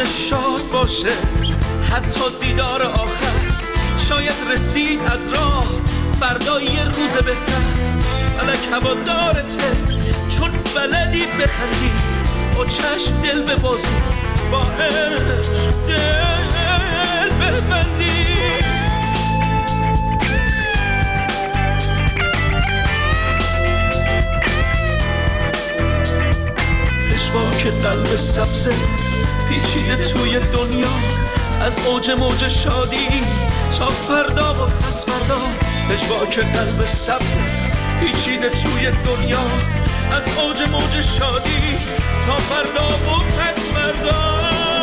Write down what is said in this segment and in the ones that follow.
میتونه شاد باشه، حتی دیدار آخر شاید رسید از راه، فردا یه روز بهتر. فلک هوادارته چون بلدی بخندی، با چشم دل ببازی، با عشق دل ببندی. پشواک قلب سبزت پیچیده توی دنیا، از اوج موج شادی تا فردا و پس فردا. پشواک قلب سبزت پیچیده توی دنیا، از اوج موج شادی تا فردا و پس فردا.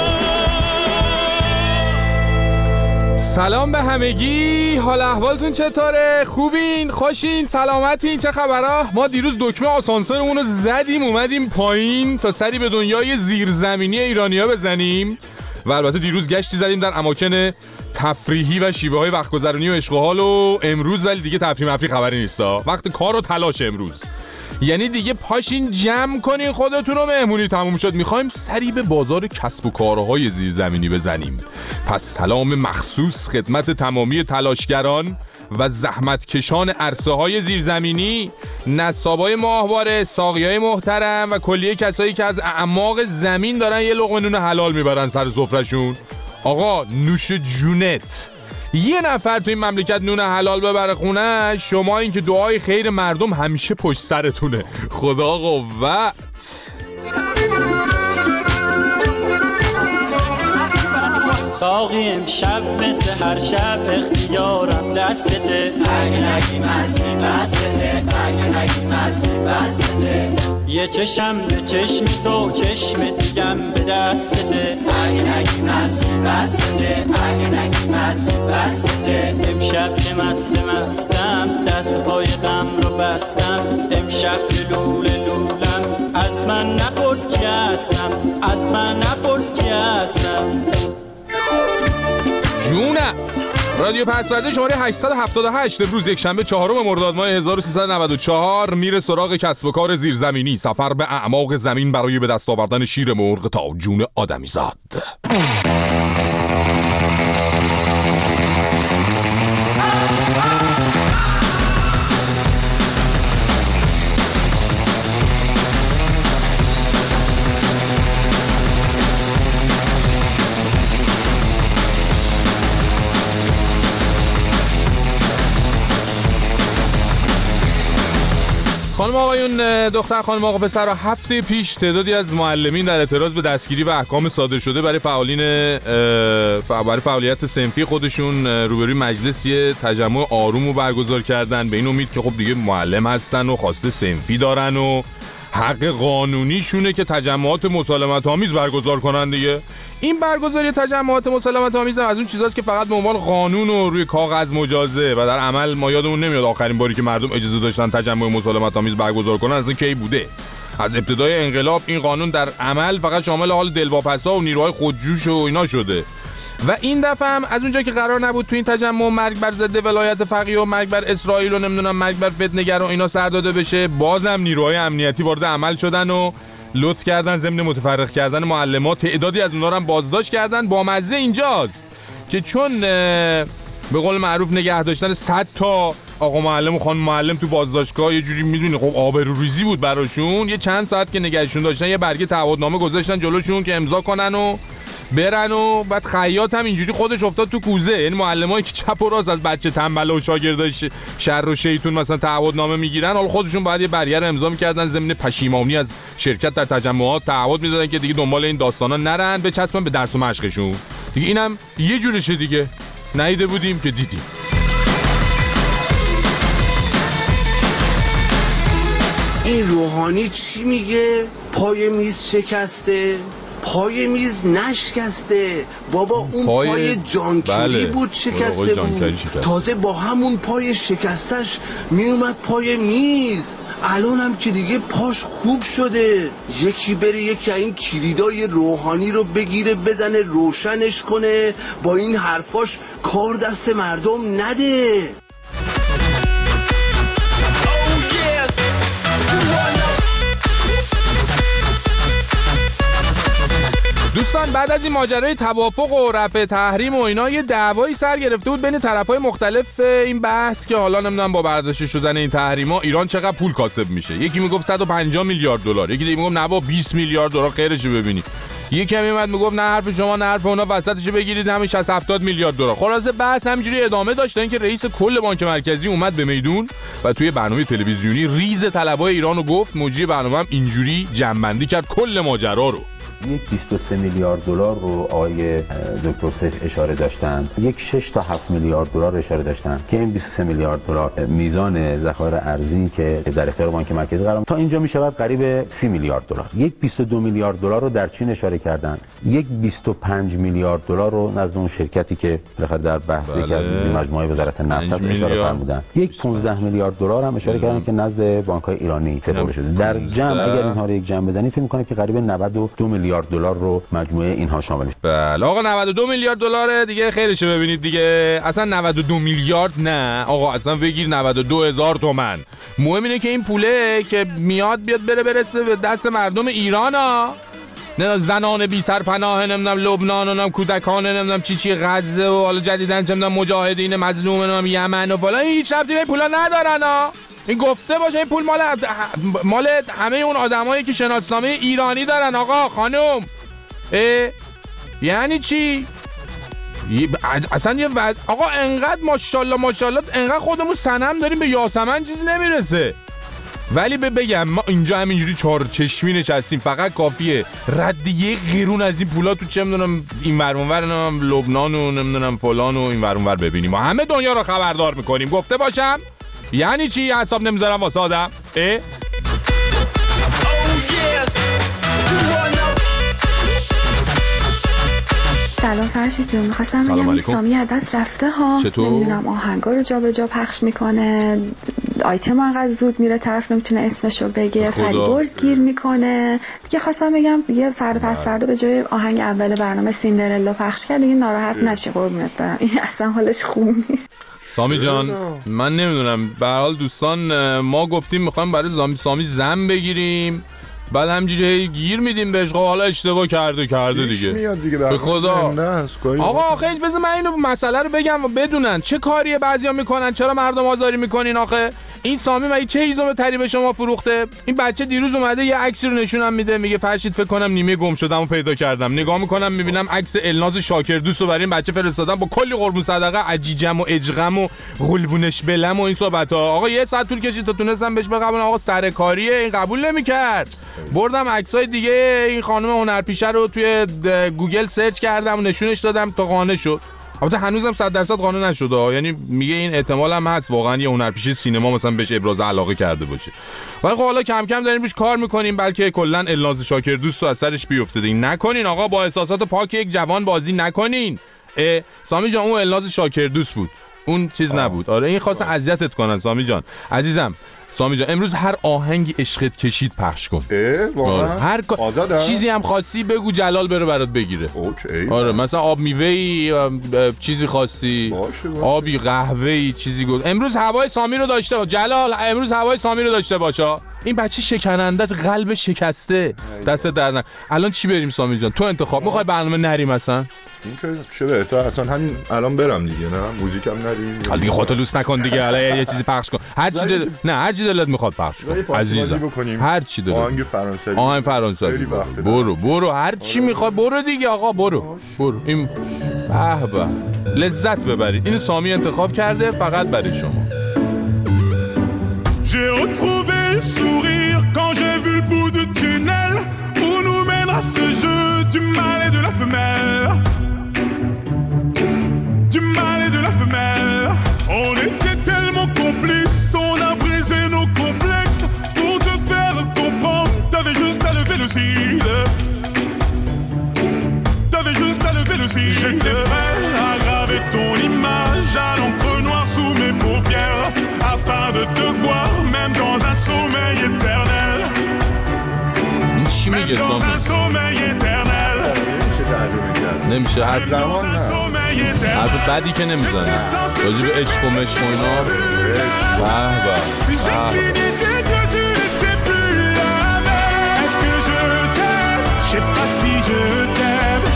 سلام به همگی، حال احوالتون چطوره؟ خوبین؟ خوشین؟ سلامتین؟ چه خبره؟ ما دیروز دکمه آسانسورمون رو زدیم اومدیم پایین تا سری به دنیای زیرزمینی ایرانیا بزنیم و البته دیروز گشتی زدیم در اماکن تفریحی و شیوه های وقت گذرانی و عشق و حال. و امروز ولی دیگه تفریح مفری خبری نیستا، وقت کار و تلاش امروز، یعنی دیگه پاشین جمع کنین خودتون رو، مهمونی تموم شد، میخوایم سری به بازار کسب و کارهای زیرزمینی بزنیم. پس سلام مخصوص خدمت تمامی تلاشگران و زحمتکشان عرصه های زیرزمینی، نصابای ماهواره، ساقیای محترم و کلیه کسایی که از اعماق زمین دارن یه لقمه نون حلال میبرن سر سفرهشون. آقا نوش جونت، یه نفر تو این مملکت نون حلال ببره خونه، شما این که دعای خیر مردم همیشه پشت سرتونه. خدا قوت. ساقی امشب مثل هر شب اختیارم دستته، اگه نگی مستی بستته، اگه نگی مستی بستته. یه چشم به چشمی تو چشم دیگم به دستته، اگه نگی مستی بستته، اگه نگی مستی بستته. امشب که مستم دست پای غم رو بستم، امشب که لولم از من نپرس کی هستم، از من نپرس کی هستم. جونه رادیو پسورده شماره 878 امروز یک شنبه 4 مرداد ماه 1394 میره سراغ کسب و کار زیرزمینی، سفر به اعماق زمین برای به دست آوردن شیر مرغ تا جون آدمیزاد. خانم آقایون، دختر خانم آقا پسر، هفته پیش تعدادی از معلمین در اعتراض به دستگیری و احکام صادر شده برای فعالیت صنفی خودشون روبروی مجلس یه تجمع آروم رو برگزار کردن، به این امید که خب دیگه معلم هستن و خواسته صنفی دارن و حق قانونیشونه که تجمعات مسالمت آمیز برگزار کنن دیگه. این برگزاری تجمعات مسالمت آمیز از اون چیزاست که فقط به عنوان قانون و روی کاغذ مجازه و در عمل ما یادمون نمیاد آخرین باری که مردم اجازه داشتن تجمع مسالمت آمیز برگزار کنن اصلا کی بوده. از ابتدای انقلاب این قانون در عمل فقط شامل حال دلواپسا و نیروهای خودجوش و اینا شده و این دفعه هم از اونجا که قرار نبود تو این تجمع مرگ بر ضد ولایت فقیه و مرگ بر اسرائیل و نمیدونم مرگ بر فتنه‌گر و اینا سر داده بشه، بازم نیروهای امنیتی وارد عمل شدن و لطف کردن ضمن متفرق کردن معلمات، تعدادی از اونها رو هم بازداشت کردن. با مزه اینجاست که چون به قول معروف نگه داشتن 100 تا آقا معلم و خانم معلم تو بازداشتگاه یه جوری میدونی خب آبروریزی بود براشون، یه چند ساعت که نگهشون داشتن یه برگه تعهدنامه گذاشتن جلوشون که امضا کنن و برن و بعد خیاط هم اینجوری خودش افتاد تو کوزه. یعنی معلمایی که چپ و راست از بچه تنبل و شاگردای شر و شیطون مثلا تعهدنامه میگیرن، حالا خودشون باید یه برگه رو امضا میکردن ضمن پشیمانی از شرکت در تجمعات، تعهد میدادن که دیگه دنبال این داستانا نرن، بچسبن به درس و مشقشون دیگه. اینم یه جورشه دیگه، ندیده بودیم که دیدیم. این روحانی چی میگه؟ پای میز شکسته؟ پای میز نشکسته بابا، اون پای جانکری بود شکسته بود، تازه با همون پای شکستش میومد پای میز. الان هم که دیگه پاش خوب شده، یکی بره یکی این کلیدای روحانی رو بگیره بزنه روشنش کنه، با این حرفاش کار دست مردم نده. دوستان بعد از این ماجرای توافق و رفع تحریم و اینا یه دعوایی سر گرفته بود بین طرفای مختلف این بحث که حالا نمیدونم با برداشته شدن این تحریما ایران چقدر پول کاسب میشه. یکی میگفت 150 میلیارد دلار، یکی دیگه میگفت نه با 20 میلیارد دلار خیرشو ببینی. یکی هم میومد میگفت نه حرف شما نه حرف اونا، وسطشو بگیرید همین 60 70 میلیارد دلار. خلاصه بحث همینجوری ادامه داشت تا اینکه رئیس کل بانک مرکزی اومد به میدون و توی برنامه تلویزیونی ریز طلبای ایرانو گفت. مجری برنامه هم اینجوری جمع‌بندی کرد کل ماجرا رو. یک 23 میلیارد دلار رو آقای دکتر سیف اشاره داشتند، یک 6 تا 7 میلیارد دلار اشاره داشتند که این 23 میلیارد دلار میزان ذخایر ارزی که در اختیار بانک مرکزی قرار تا اینجا میشود قریب 30 میلیارد دلار. یک 22 میلیارد دلار رو در چین اشاره کردند، یک 25 میلیارد دلار رو نزد اون شرکتی که بالاخره در بحثی که از مجموعه وزارت نفت است اشاره فرمودند، یک 15 میلیارد دلار هم اشاره کردند که نزد بانک‌های ایرانی سپرده شده. در جمع اگر اینها رو یک جمع بزنید فکر می‌کنم که قریب 92 میلیارد دلار رو مجموعه اینها شامل میشه. بله آقا 92 میلیارد دلاره دیگه خیرشه ببینید دیگه. اصلا 92 میلیارد نه آقا، اصلا بگیر 92,000 تومان. مهم اینه که این پوله که میاد بیاد برسه به دست مردم ایران ها، نه زنان بی سرپناه، نمیدونم لبنان، نمیدونم کودکان، نمیدونم چی غزه و حالا جدیدن چه میدونم مجاهدین مظلوم، نمیدونم یمن و فلان. هیچ ربطی به پولا ندارن ها. این گفته باشه این پول مال همه اون آدمایی که شناسنامه ایرانی دارن آقا خانم. یعنی چی؟ اصلا یه آقا انقدر ماشاءالله انقدر خودمون صنم داریم به یاسمن چیزی نمیرسه. ولی بگم ما اینجا همینجوری چارچشمی نشستیم، فقط کافیه رد یه قیرون از این پولا تو چه میدونم این ور اون ور لبنان و نمیدونم فلان و این ور اون ور ببینیم. ما همه دنیا رو خبردار میکنیم. گفته باشم یعنی چی؟ حساب نمیذارم واسه آدم. سلام فرشید جون، می‌خواستم بگم سامی از دست رفته ها. نمیدونم آهنگا رو جا به جا پخش میکنه، آیتم انقدر زود میره طرف نمیتونه اسمشو بگه، فریبرز گیر میکنه دیگه. خواستم بگم دیگه فردا پس فردا به جای آهنگ اول برنامه سیندرلا پخش کرد دیگه ناراحت نشه قربونت برم. این اصلا حالش خوب نیست. سامی جان من نمیدونم، به هر حال دوستان ما گفتیم میخوایم برای سامی زن بگیریم، بعد همینجوری گیر میدیم بهش. حالا اشتباه کرده دیگه به خدا. آقا آخه بذار من اینو مسئله رو بگم و بدونن چه کاریه بعضیا میکنن. چرا مردم آزاری میکنین آخه؟ این سامی مگه چه هیزم تری به شما فروخته؟ این بچه دیروز اومده یه عکسی رو نشونم میده، میگه فرشید فکر کنم نیمه گم شدمو پیدا کردم. نگاه میکنم میبینم عکس الناز شاکردوست رو برای این بچه فرستادم با کلی قربون صدقه عجیجم و اجغم و قلبونش بلم و این صحبت ها. آقا یه ساعت طول کشید تا تونستم بهش بقبولم. آقا سرکاریه این قبول نمیکرد. بردم عکسای دیگه این خانم هنرپیشه رو توی گوگل سرچ کردم و نشونش دادم تا قانع شد. البته هنوزم 100% قانع نشده، یعنی میگه این احتمال هم هست واقعا یه هنرپیشه سینما مثلا بهش ابراز علاقه کرده باشه. ولی خب حالا کم کم داریم روش کار میکنیم، بلکه کلا الناز شاکردوست رو از سرش بیفته. این نکنین آقا، با احساسات پاک یک جوان بازی نکنین. سامی جان اون الناز شاکردوست بود، اون چیز نبود. آره این خواستن اذیتت کنن سامی جان. عزیزم سامی جان امروز هر آهنگی عشقت کشید پخش کن. واقعا هر چیزی هم خواستی بگو جلال بره برات بگیره. آره مثلا آب میوه‌ای چیزی خواستی، باشه. آبی قهوه‌ای چیزی گفت. امروز هوای سامی رو داشته باش جلال، امروز هوای سامی رو داشته باشه. این بچه شکننده است، قلب شکسته، دست در الان چی بریم سامی جان؟ تو انتخاب میخوای برنامه نریم مثلا؟ این که چه بهتر اصلا همین الان برم دیگه. نه موزیکم نریم حالا دیگه خودت لوس نکن دیگه. حالا یه چیزی پخش کن، هر چی هر چی دلت میخواد پخش کن عزیزم. هر چی دلت. آهنگ فرانسوی برو هر چی میخواد برو دیگه آقا. برو این به لذت ببرید. این سامی انتخاب کرده فقط برای شما. J'ai retrouvé le sourire quand j'ai vu le bout du tunnel où nous mènera ce jeu du mâle et de la femelle. Du mâle et de la femelle. On était tellement complices, on a brisé nos complexes pour te faire comprendre. T'avais juste à lever le cil. T'avais juste à lever le cil. J'étais prêt à graver ton image à l'encre noire sous mes paupières afin de te voir même dans un sommeil éternel. Même dans un sommeil éternel. نمیشه حرف بعدی که نمیزنه راجب عشق و مشق و اینا. Est-ce que je t'aime? Je sais pas si je t'aime.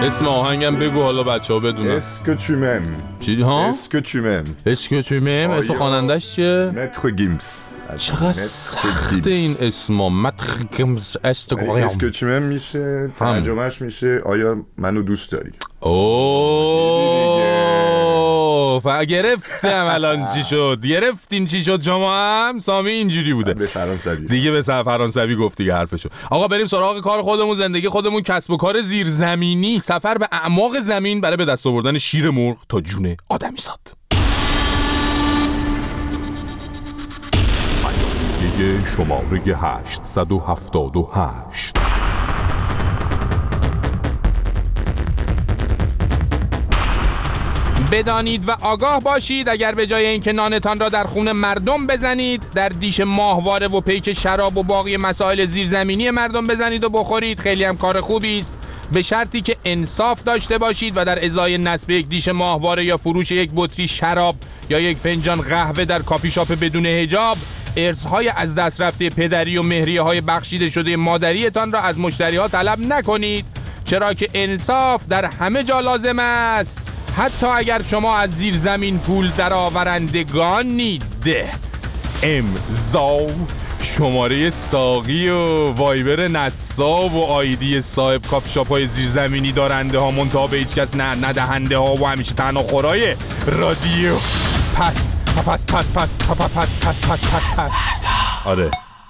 اسم آهنگم بگو حالا بچه‌ها بدونن. اسکوچومم. چی ها؟ اسکوچومم. اسم خواننده‌اش چیه؟ متر گیمس. چقدر سخته این اسما. متر گیمس اسکوچومم میشه ترجمهش میشه آیا منو دوست داری؟ گرفتم الان چی شد. گرفتین چی شد شما هم؟ سامی اینجوری بوده به فرانسوی دیگه، به فرانسوی گفت دیگه حرفشو. آقا بریم سراغ کار خودمون، زندگی خودمون، کسب و کار زیرزمینی، سفر به اعماق زمین برای به دست آوردن شیر مرغ تا جون آدمیزاد. دیگه شماره 878. بدانید و آگاه باشید اگر به جای اینکه نانتان را در خون مردم بزنید، در دیش ماهواره و پیک شراب و باقی مسائل زیرزمینی مردم بزنید و بخورید، خیلی هم کار خوبی است، به شرطی که انصاف داشته باشید و در ازای نصب یک دیش ماهواره یا فروش یک بطری شراب یا یک فنجان قهوه در کافی شاپ بدون حجاب، ارث‌های از دست رفته پدری و مهریه‌های بخشیده شده مادریتان را از مشتری‌ها طلب نکنید، چرا که انصاف در همه جا لازم است، حتی اگر شما از زیر زمین پول درآورندگانید. امضا شماره ساقی و وایبر نصاب و آیدی صاحب کافی شاپ‌های زیرزمینی دارنده ها، منتها به هیچ کس ندهنده ها و همیشه تنها خورای رادیو. پس آره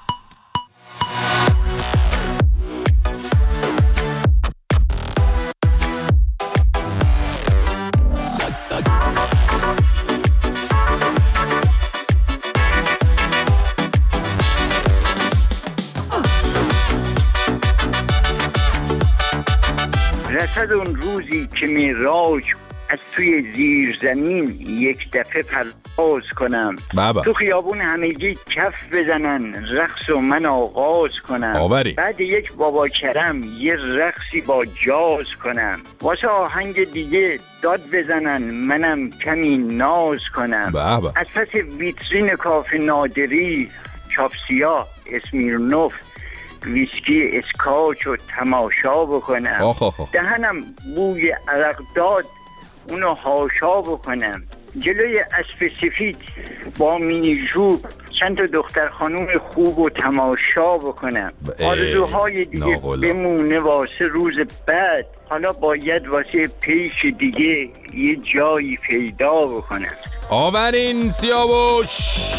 رسد اون روزی که میراج از توی زیر زمین یک دفعه پرواز کنم، تو خیابون همگی کف بزنن، رقص و من آغاز کنم، بعد یک بابا کرم یه رقصی با جاز کنم، واسه آهنگ دیگه داد بزنن منم کمی ناز کنم، از پس ویترین کافه نادری چاپ سیاه اسمیرنوف ویسکی اسکاچ و تماشا بکنم، دهنم بوی عرق داد اونو هاشا بکنم، جلوی اسب سفید با مینی ژوب چند تا دختر خانوم خوب و تماشا بکنم، آرزوهای دیگه بمونه واسه روز بعد، حالا باید واسه پیش دیگه یه جایی پیدا بکنم. آورین سیاوش.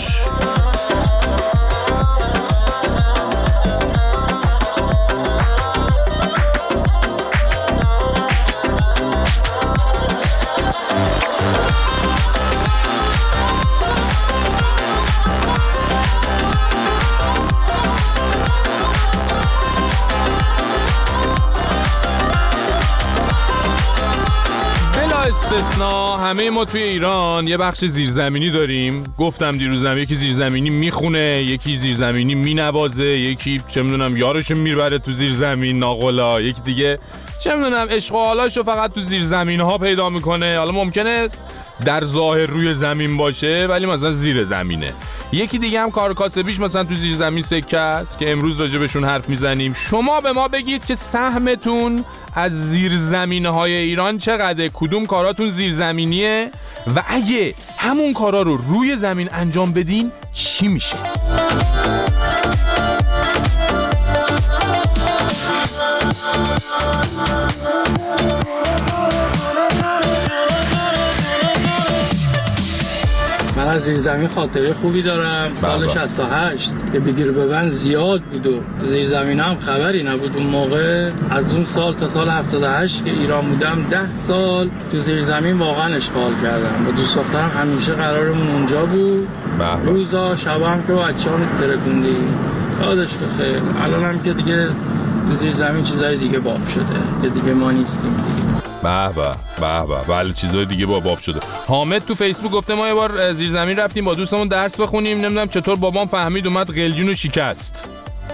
استثنا همه ما توی ایران یه بخش زیرزمینی داریم. گفتم دیروزم یکی زیرزمینی میخونه، یکی زیرزمینی مینوازه، یکی چه میدونم یارشو میبره تو زیرزمین ناقلا، یکی دیگه چه میدونم عشق و حالاشو فقط تو زیرزمین ها پیدا میکنه. حالا ممکنه در ظاهر روی زمین باشه ولی مثلا زیر زمینه. یکی دیگه هم کار کاسبیش مثلا تو زیرزمین سکه است که امروز راجبشون حرف میزنیم. شما به ما بگید که سهمتون از زیرزمین‌های ایران چقدره؟ کدوم کاراتون زیرزمینیه؟ و اگه همون کارا رو روی زمین انجام بدین چی میشه؟ من از زیرزمین خاطره خوبی دارم. سال 68 که بگیر ببند زیاد بود و زیرزمین هم خبری نبود اون موقع. از اون سال تا سال 78 که ایران بودم 10 سال تو زیرزمین واقعا اشغال کردم. با دوست دخترم همیشه قرارمون اونجا بود. روزا شبا هم که بچه‌ها ترکوندی یادش بخیر. الان هم که دیگه تو زیرزمین چیزای دیگه باب شده که دیگه ما نیستیم دیگه. بله چیزای دیگه باب شده. حامد تو فیسبوک گفته ما یه بار زیرزمین رفتیم با دوستمون درس بخونیم، نمیدونم چطور بابام فهمید اومد قلیونو شکست.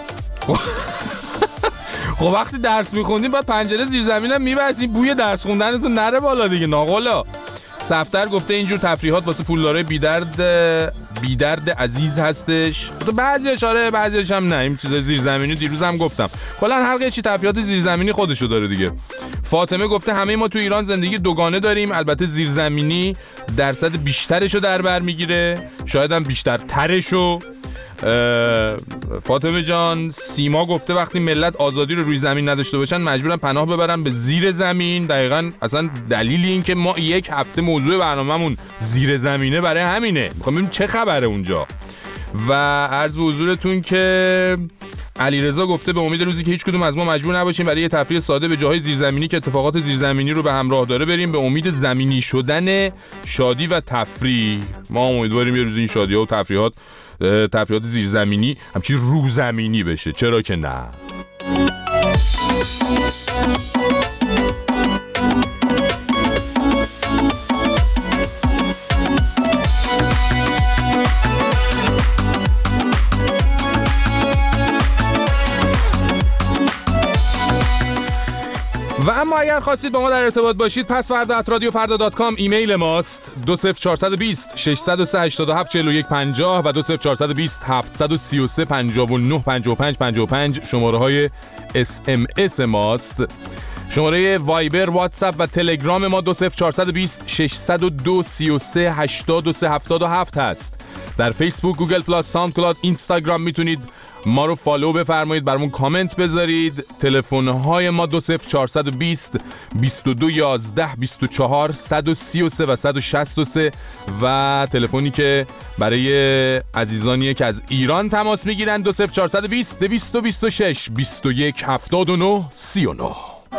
خب وقتی درس میخوندیم بعد پنجره زیرزمینم میبسیم بوی درس خوندنتون نره بالا دیگه ناقلا. صفدر گفته اینجور تفریحات واسه پولدارای بیدرد عزیز هستش. تو بعضیاش آره بعضیاش هم نه. این چیزای زیرزمینی دیروز هم گفتم کلا هر قشی تفریحات زیرزمینی خودشو داره دیگه. فاطمه گفته همه ما تو ایران زندگی دوگانه داریم، البته زیرزمینی درصد بیشترشو در بر میگیره، شاید هم بیشتر ترشو. فاطمه جان. سیما گفته وقتی ملت آزادی رو روی زمین نداشته باشن مجبورن پناه ببرن به زیر زمین. دقیقاً اصلا دلیل این که ما یک هفته موضوع برنامه‌مون زیر زمینه برای همینه. میخوام ببینیم چه خبره اونجا. و عرض به حضورتون که علیرضا گفته به امید روزی که هیچ کدوم از ما مجبور نباشیم برای یه تفریح ساده به جاهای زیرزمینی که اتفاقات زیرزمینی رو به همراه داره بریم، به امید زمینی شدن شادی و تفریح. ما امیدواریم یه روز این شادی‌ها و تفریحات زیرزمینی همچین روزمینی بشه، چرا که نه. و اما اگر خواستید با ما در ارتباط باشید pasvarda@radiofarda.com ایمیل ماست. 20420 603 87 41 50 و 20420 733 59 55 55 شماره های SMS ماست. شماره وایبر، واتساپ و تلگرام ما 20420 602 33 83 77 هست. در فیسبوک، گوگل پلاس، ساوند کلاود، اینستاگرام میتونید ما رو فالو بفرمایید، برامون کامنت بذارید. تلفن‌های ما 20420 22 11 24 133 و 163 و تلفنی که برای عزیزانیه که از ایران تماس میگیرن 20420 226 21 79 39.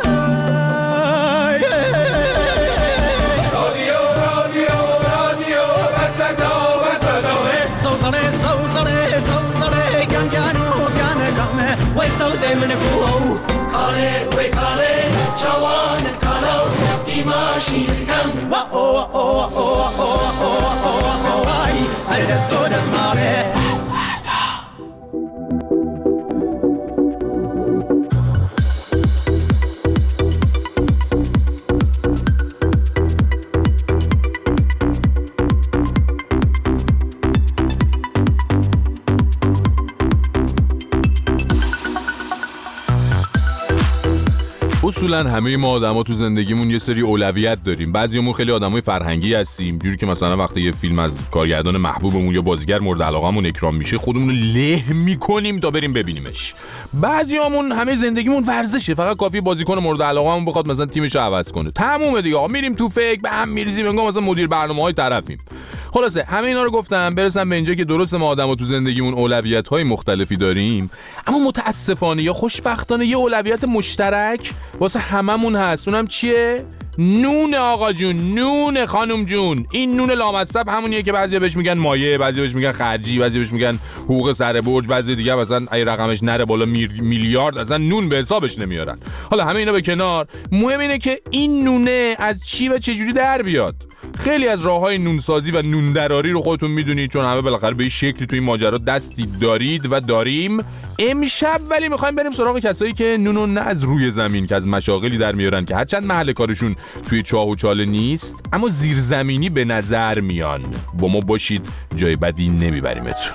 اصولا همه ما آدما تو زندگیمون یه سری اولویت داریم. بعضیامون خیلی آدمای فرهنگی هستیم، جوری که مثلا وقتی یه فیلم از کارگردان محبوبمون یا بازیگر مورد علاقه‌مون اکرام میشه خودمون رو له میکنیم تا بریم ببینیمش. بعضیامون همه زندگیمون ورزشه، فقط کافیه بازیکن مورد علاقه‌مون بخواد مثلا تیمش رو عوض کنه، تمومه دیگه. میریم تو فکر به هم میریزیم انگار مثلا مدیر برنامه‌های طرفیم. خلاصه همه اینا رو گفتم برسم به اینجا که درسته ما آدما تو زندگیمون اولویت‌های مختلفی داریم، اما متاسفانه یا خوشبختانه یه اولویت مشترک واسه هممون هست. اونم چیه؟ نون آقا جون، نون خانم جون. این نون لامصب همونیه که بعضیا بهش میگن مایه، بعضیا بهش میگن خرجی، بعضیا بهش میگن حقوق سر برج، بعضی دیگه مثلا اگه رقمش نره بالا میلیارد اصلا نون به حسابش نمیارن. حالا همه اینا به کنار، مهم اینه که این نونه از چی و چه جوری در بیاد. خیلی از راههای نونسازی و نوندراری رو خودتون میدونید، چون همه بالاخره به این شکلی تو این ماجرا دستی دارید و داریم. امشب ولی میخوایم بریم سراغ کسایی که نونو نه از روی زمین که از مشاغلی در میارن که هرچند محل کارشون توی چاه و چاله نیست اما زیرزمینی به نظر میان. با ما باشید، جای بدی نمیبریمتون.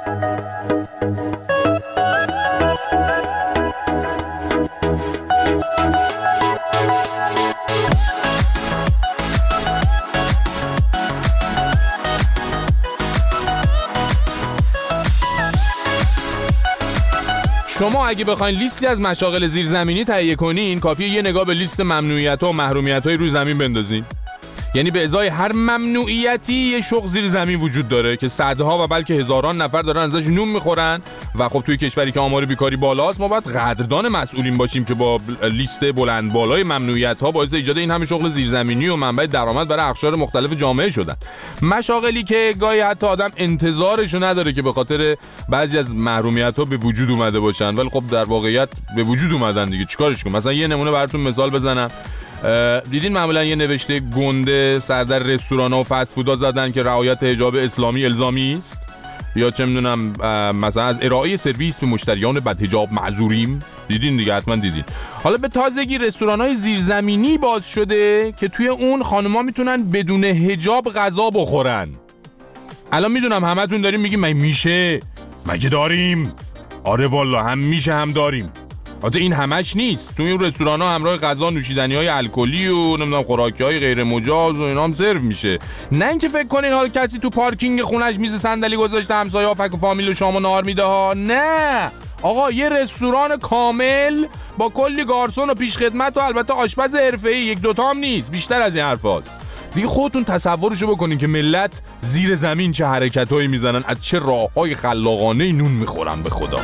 شما اگه بخواین لیستی از مشاغل زیرزمینی تهیه کنین، کافیه یه نگاه به لیست ممنوعیت‌ها و محرومیت‌های روی زمین بندازین. یعنی به ازای هر ممنوعیتی یه شغل زیر زمین وجود داره که صدها و بلکه هزاران نفر دارن ازش نون میخورن و خب توی کشوری که آمار بیکاری بالاست ما باید قدردان مسئولین باشیم که با لیست بلند بالای ممنوعیت‌ها باعث ایجاد این همه شغل زیرزمینی و منبع درآمد برای اقشار مختلف جامعه شدن. مشاغلی که گاهی حتی آدم انتظارشو نداره که به خاطر بعضی از محرومیت‌ها به وجود اومده باشن، ولی خب در واقعیت به وجود اومدن دیگه. چیکارش کنم؟ مثلا یه نمونه براتون مثال بزنم. دیدین معمولا یه نوشته گنده سر در رستوران‌ها و فست فودها زدن که رعایت حجاب اسلامی الزامی است. یا چه میدونم مثلا از ارائه سرویس به مشتریان بدحجاب معذوریم. دیدین دیگه، حتما دیدین. حالا به تازگی رستوران‌های زیرزمینی باز شده که توی اون خانم‌ها میتونن بدون حجاب غذا بخورن. الان میدونم همتون داریم میگیم میشه، مگه داریم؟ آره والا، هم میشه هم داریم. البته این همش نیست. تو این رستوران‌ها همراه غذا نوشیدنی‌های الکلی و نمیدونم خوراکی‌های غیر مجاز و اینا هم سرو میشه. نه اینکه فکر کنین حال کسی تو پارکینگ خونش میز صندلی گذاشته همسایه‌ها فک و فامیل و شام و نهار میده ها. نه آقا، یه رستوران کامل با کلی گارسون و پیشخدمت و البته آشپز حرفه‌ای، یک دوتا هم نیست، بیشتر از این حرفاست. دیگه خودتون تصورشو بکنین که ملت زیر زمین چه حرکتایی میزنن، از چه راههای خلاقانه نون میخورن به خدا.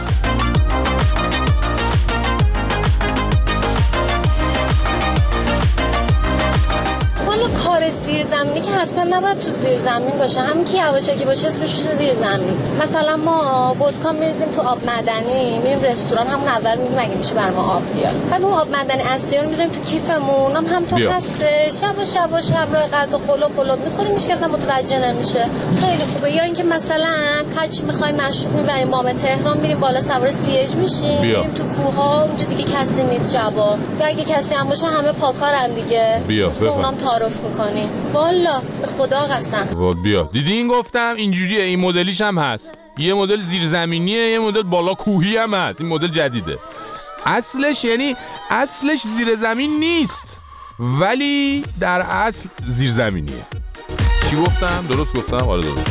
کار زیرزمینی که حتما نباید تو زیرزمین باشه، همین که یواشکی باشه اسمش میشه زیرزمین. مثلا ما ودکا میریزیم تو آب معدنی، میریم رستوران، همون اول میگیم مگه میشه بر ما آب بیاد، بعد اون آب معدنی اصلی رو میذاریم تو کیفمون، هم تو هستش، شباش همراه غذا قلوب میخوریم، هیچ کس هم متوجه نمیشه. خیلی خوبه. یا اینکه مثلا هر چی میخوایم مشروب میبریم بام تهران، میریم بالا سوار سیج میشیم، میریم تو کوها، اونجا دیگه کسی نیست شبا، یا اگه کسی هم باشه همه پاکارن دیگه، اونام تعارف میکنیم. والا به خدا قسم. بیا دیدین گفتم اینجوریه. این مدلیش هم هست، یه مدل زیرزمینیه، یه مدل بالا کوهی هم هست. این مدل جدیده. اصلش یعنی اصلش زیر زمین نیست، ولی در اصل زیرزمینیه. چی گفتم؟ درست گفتم؟ آره درست.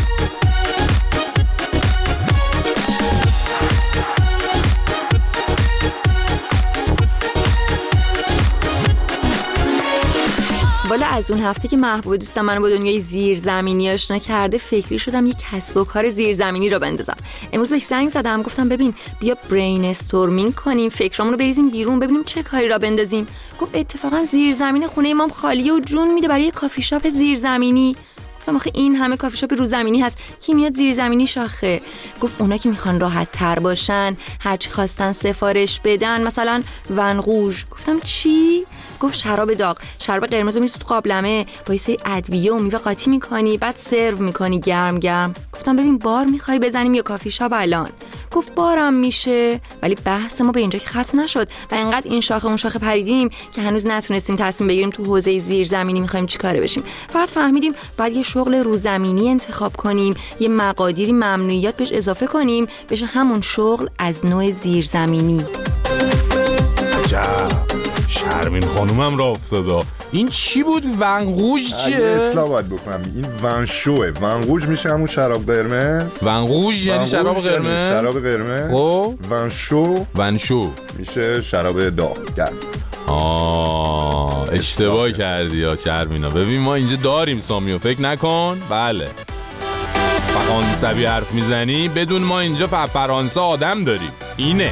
والا از اون هفته که محبوب دوستم منو با دنیای زیرزمینی آشنا کرده، فکری شدم یه کسب و کار زیرزمینی رو بندازم. امروز بهش زنگ زدم، گفتم ببین بیا برین استورمینگ کنیم، فکرامون رو بریزیم بیرون، ببینیم چه کاری را بندازیم. گفت اتفاقا زیرزمین خونه امام خالیه و جون میده برای کافی شاپ زیرزمینی. گفتم آخه این همه کافی شاپ رو زمینی هست، کی میاد زیرزمینی شاخه؟ گفت اونا که میخوان راحت تر باشن، هرچی خواستن سفارش بدن، مثلا ونقوژ. گفتم چی؟ گفت شراب داغ، شراب قرمز رو میریزی تو قابلمه، با یه سری ادویه و میوه قاطی میکنی، بعد سرو میکنی گرم گرم. گفتم ببین بار میخوای بزنیم یا کافی شاپ الان؟ گفت بارم میشه، ولی بحث ما به اینجا که ختم نشد و انقدر این شاخه اون شاخه پریدیم که هنوز نتونستیم تصمیم بگیریم تو حوزه زیرزمینی میخوایم چیکاره بشیم. فقط فهمیدیم باید یه شغل روزمینی انتخاب کنیم، یه مقادیری ممنوعیات بهش اضافه کنیم، بشه همون شغل از نوع زیرزمینی. عجب، شرمین خانومم را افتاده. این چی بود؟ ونقوژ چیه؟ اصلا باید بکنم. این ونشوه. ونقوژ میشه همون شراب قرمز. ونقوژ یعنی شراب قرمز. شراب قرمز. خب ونشو میشه شراب داغ گرم. اشتباه کردی یا شرمینا. ببین ما اینجا داریم سامیو، فکر نکن. بله فرانسوی حرف میزنی، بدون ما اینجا فرانسه آدم داریم. اینه.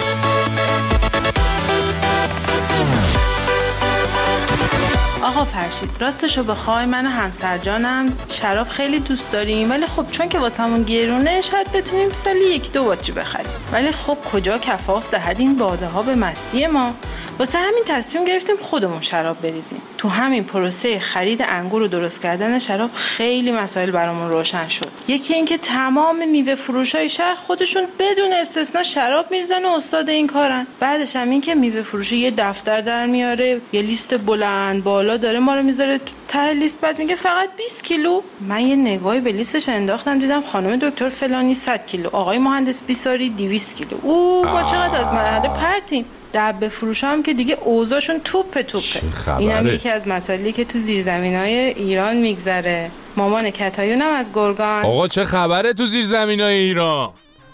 آقا فرشید، راستشو بخوای من و همسر جانم شراب خیلی دوست داریم، ولی خب چون که واسمون گرونه شاید بتونیم سالی 1-2 بطری بخریم، ولی خب کجا کفاف دهد این باده ها به مستی ما. واسه همین تصمیم گرفتیم خودمون شراب بریزیم. تو همین پروسه خرید انگور و درست کردن شراب خیلی مسائل برامون روشن شد. یکی این که تمام میوه فروشای شهر خودشون بدون استثنا شراب میریزن و استاد این کارن. بعدش هم این که میوه فروشی یه دفتر در میاره، یه لیست بلند بالا داره ما رو میذاره تو ته لیست، بعد میگه فقط 20 کیلو. من یه نگاهی به لیستش انداختم، دیدم خانم دکتر فلانی 100 کیلو، آقای مهندس بیساری 200 کیلو. ما چقدر از مرحله پرتیم. دبه فروش هم که دیگه اوضاعشون توپه. اینم یکی از مسائلی که تو زیرزمینای ایران میگذره. مامان کتایونم از گرگان. آقا چه خبره تو زیرزمینای ایران؟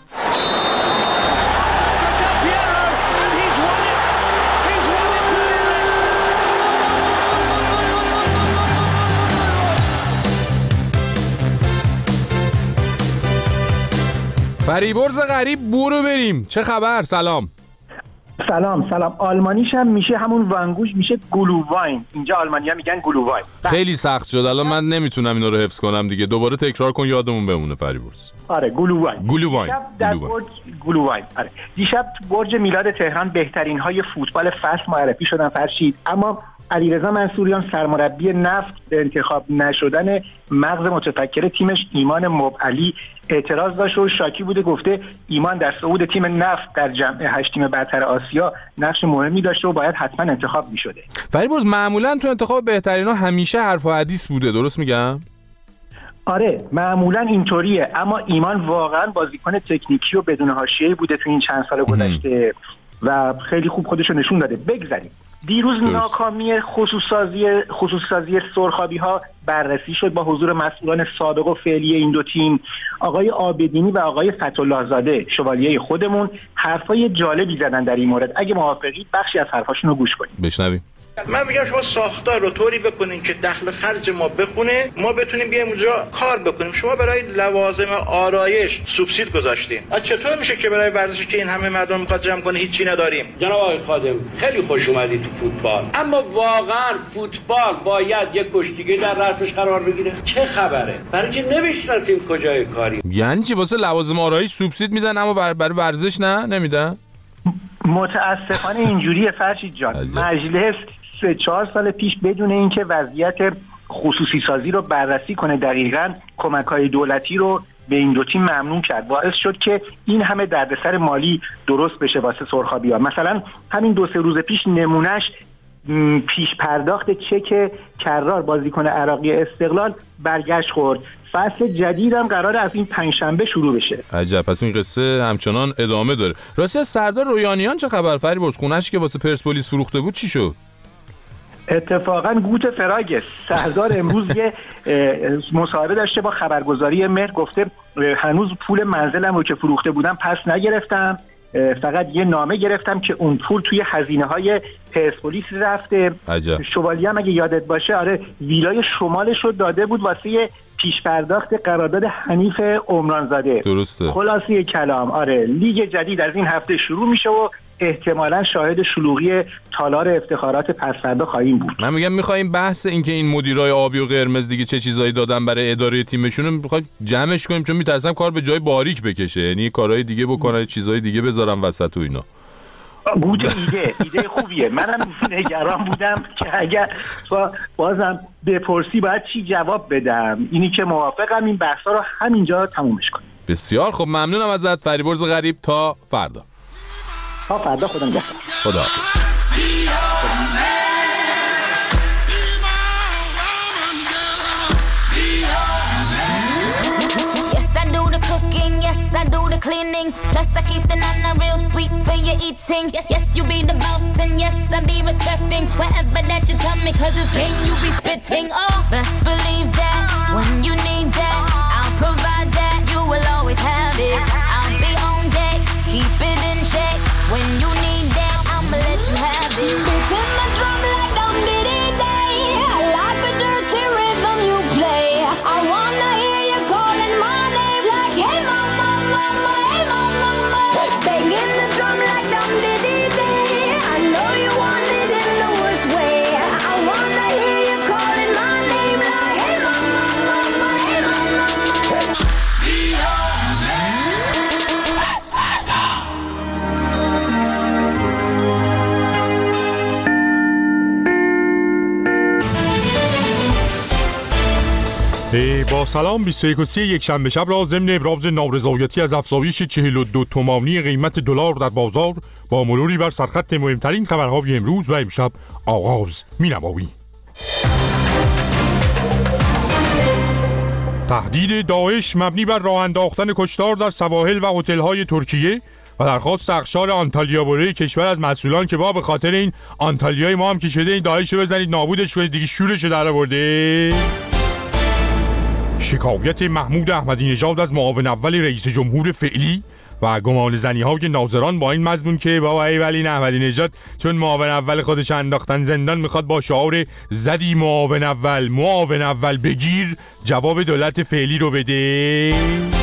فریبرز غریب برو بریم. چه خبر؟ سلام. آلمانیش هم میشه همون ونگوش، میشه گلوواین. اینجا آلمانی‌ها میگن گلوواین. خیلی سخت شد الان، من نمیتونم اینا رو حفظ کنم دیگه. دوباره تکرار کن یادمون بمونه فریبرز. آره گلوواین. آره. دیشب تو برج میلاد تهران بهترین های فوتبال فصل معرفی شدن فرشید، اما علیرضا منصوریان سرمربی نفت به انتخاب نشدن مغز متفکر تیمش ایمان مبعلی اعتراض داشت و شاکی بوده، گفته ایمان در صعود تیم نفت در جمع 8 تیم برتر آسیا نقش مهمی داشته و باید حتما انتخاب می‌شده. فریبرز معمولا تو انتخاب بهترینا همیشه حرف و حدیث بوده، درست میگم؟ آره معمولا اینطوریه، اما ایمان واقعا بازیکن تکنیکی و بدون حاشیه‌ای بوده تو این چند سال گذشته و خیلی خوب خودشو نشون داده. بگذاریم دیروز ناکامی خصوصی‌سازی سرخابی‌ها بررسی شد با حضور مسئولان سابق و فعلی این دو تیم. آقای عابدینی و آقای فتح‌الله زاده شوالیه خودمون حرفای جالبی زدن در این مورد. اگه موافقید بخشی از حرفاشون رو گوش کنیم. بشنویم. من میگم شما ساختار رو طوری بکنین که دخل خرج ما بخونه، ما بتونیم بیایم اونجا کار بکنیم. شما برای لوازم آرایش سوبسید گذاشتین. چطور میشه که برای ورزشی که این همه مردم میخواد جمع کنه هیچی نداریم؟ جناب آقای خادم خیلی خوش اومدی تو فوتبال، اما واقعا فوتبال باید یک کشتیگیر در رأسش قرار بگیره. چه خبره؟ برای که نمیشناسیم کجای کاری. یعنی چی واسه لوازم آرایش سوبسید میدن اما برای ورزش نمیدن؟ متاسفانه اینجوریه فرشید جان. مجلس 3-4 سال پیش بدون اینکه وضعیت خصوصی سازی رو بررسی کنه دقیقاً کمک‌های دولتی رو به این دو تیم ممنوع کرد، باعث شد که این همه دردسر مالی درست بشه واسه سرخابی‌ها. مثلا همین 2-3 روز پیش نمونهش پیش پرداخت چک کرار بازیکن عراقی استقلال برگشت خورد. فصل جدید هم قراره از این پنجشنبه شروع بشه. عجب، پس این قصه همچنان ادامه داره. راستی از سردار رویانیان چه خبر فریبرز؟ خونه‌اش که واسه پرسپولیس فروخته بود چی شد؟ اتفاقا گوت فراگس سردار امروز یه مصاحبه داشته با خبرگزاری مهر، گفته هنوز پول منزلم رو که فروخته بودم پس نگرفتم، فقط یه نامه گرفتم که اون پول توی هزینه‌های پرسپولیس رفته. شوالیه هم اگه یادت باشه آره ویلای شمالش رو داده بود واسه پیش پرداخت قرارداد حنیف عمرانزاده. درسته. خلاصه کلام آره لیگ جدید از این هفته شروع میشه و احتمالاً شاهد شلوغی تالار افتخارات پس‌فردا خواهیم بود. من میگم می‌خوایم بحث این که این مدیرای آبی و قرمز دیگه چه چیزایی دادن برای اداره تیمشون رو می‌خوایم جمعش کنیم، چون می‌ترسم کار به جای باریک بکشه، یعنی کارهای دیگه بکنن، چیزای دیگه بذارن وسط و اینا. بود ایده خوبیه. منم نگران بودم که اگر بازم بپرسی باید چی جواب بدم. اینی که موافقم این بحثا رو همینجا تمومش کنیم. بسیار خب، ممنونم ازت فریبرز غریب. تا فردا. خدا نگهدار. خدا I do the cleaning, plus I keep the nana real sweet for your eating. Yes, you be the boss and yes, I be respecting whatever that you tell me, cause it's game you be spitting. Oh, best believe that when you need that, I'll provide that, you will always have it. I'll be on deck, keep it in check. When you need that, I'ma let you have it. Beating my drum like I'm Diddy Day, I like the dirty rhythm you play. I wanna hear you calling my name like hey mama, mama, hey mama, mama. Banging the drum like I'm Diddy Day, I know you want it in the worst way. I wanna hear you calling my name like hey mama, mama, hey mama, mama. با سلام 21:30 یک شنبه شب را ضمن ابراز نارضایتی از افزایش 42 تومانی قیمت دلار در بازار با مروری بر سرخط مهمترین خبرهای امروز و امشب آغاز می‌نماییم. تهدید داعش مبنی بر راه انداختن کشتار در سواحل و هتل‌های ترکیه و درخواست اقشار آنتالیا بوره کشور از مسئولان که با به خاطر این آنتالیای ما هم که شده این داعش رو بزنید نابودش کنید دیگه شورش در آورده. شکایت محمود احمدی نژاد از معاون اول رئیس جمهور فعلی و گمان زنی‌های ناظران با این مضمون که بابا ولی احمدی نژاد چون معاون اول خودش انداختن زندان میخواد با شعار زدی معاون اول بگیر جواب دولت فعلی رو بده.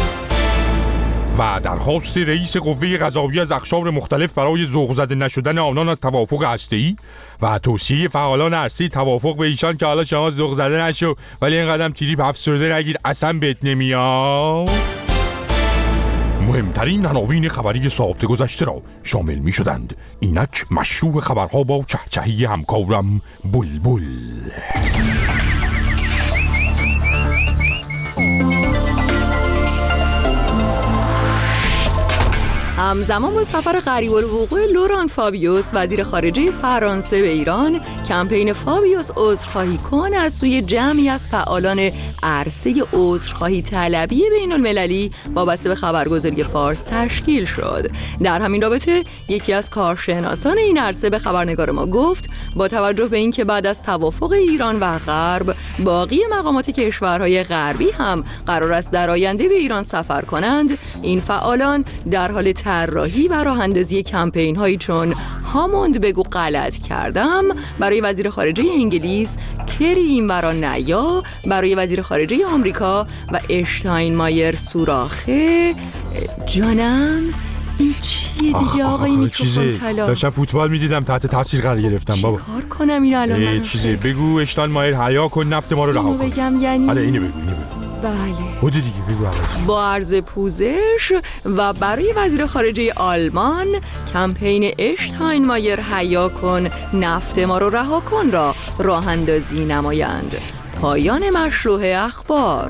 و درخواست رئیس قوه قضاییه از اقشار مختلف برای ذوق زده نشدن آنان از توافق هسته‌ای و توصیه فعالان عرصه توافق به ایشان که حالا شما ذوق زده نشو ولی این قدم تریپ افسرده نگیر اصلا بهت نمیاد. مهمترین عناوین خبری ساعت گذشته را شامل می شدند. اینک مشروع خبرها با چهچهی همکارم بلبل. همزمان با سفر غریب الوقوع لوران فابیوس وزیر خارجه فرانسه به ایران، کمپین فابیوس عذرخواهی کن از سوی جمعی از فعالان عرصه عذرخواهی طلبی بین المللی وابسته به خبرگزاری فارس تشکیل شد. در همین رابطه یکی از کارشناسان این عرصه به خبرنگار ما گفت با توجه به اینکه بعد از توافق ایران و غرب باقی مقامات کشورهای غربی هم قرار است در آینده به ایران سفر کنند، این فعالان در حال طراحی و راه‌اندازی کمپین‌هایی چون هاموند بگو غلط کردم برای وزیر خارجه انگلیس، کری اینورا نیا برای وزیر خارجه آمریکا و اشتاینمایر سوراخه. جانم این چیه دیگه آقای میکروفون طلا؟ داشتم فوتبال میدیدم تحت تاثیر قرار گرفتم بابا. کار کنم اینو الان من چیزی بگو اشتاینمایر حیا کن نفت ما رو رها کن. بگم یعنی آره اینو بگو. بله بودی دیگه بگو با عرض پوزش و برای وزیر خارجه آلمان کمپین اشتاینمایر حیا کن نفت ما رو رها کن را راه اندازی نمایند. پایان مشروع اخبار.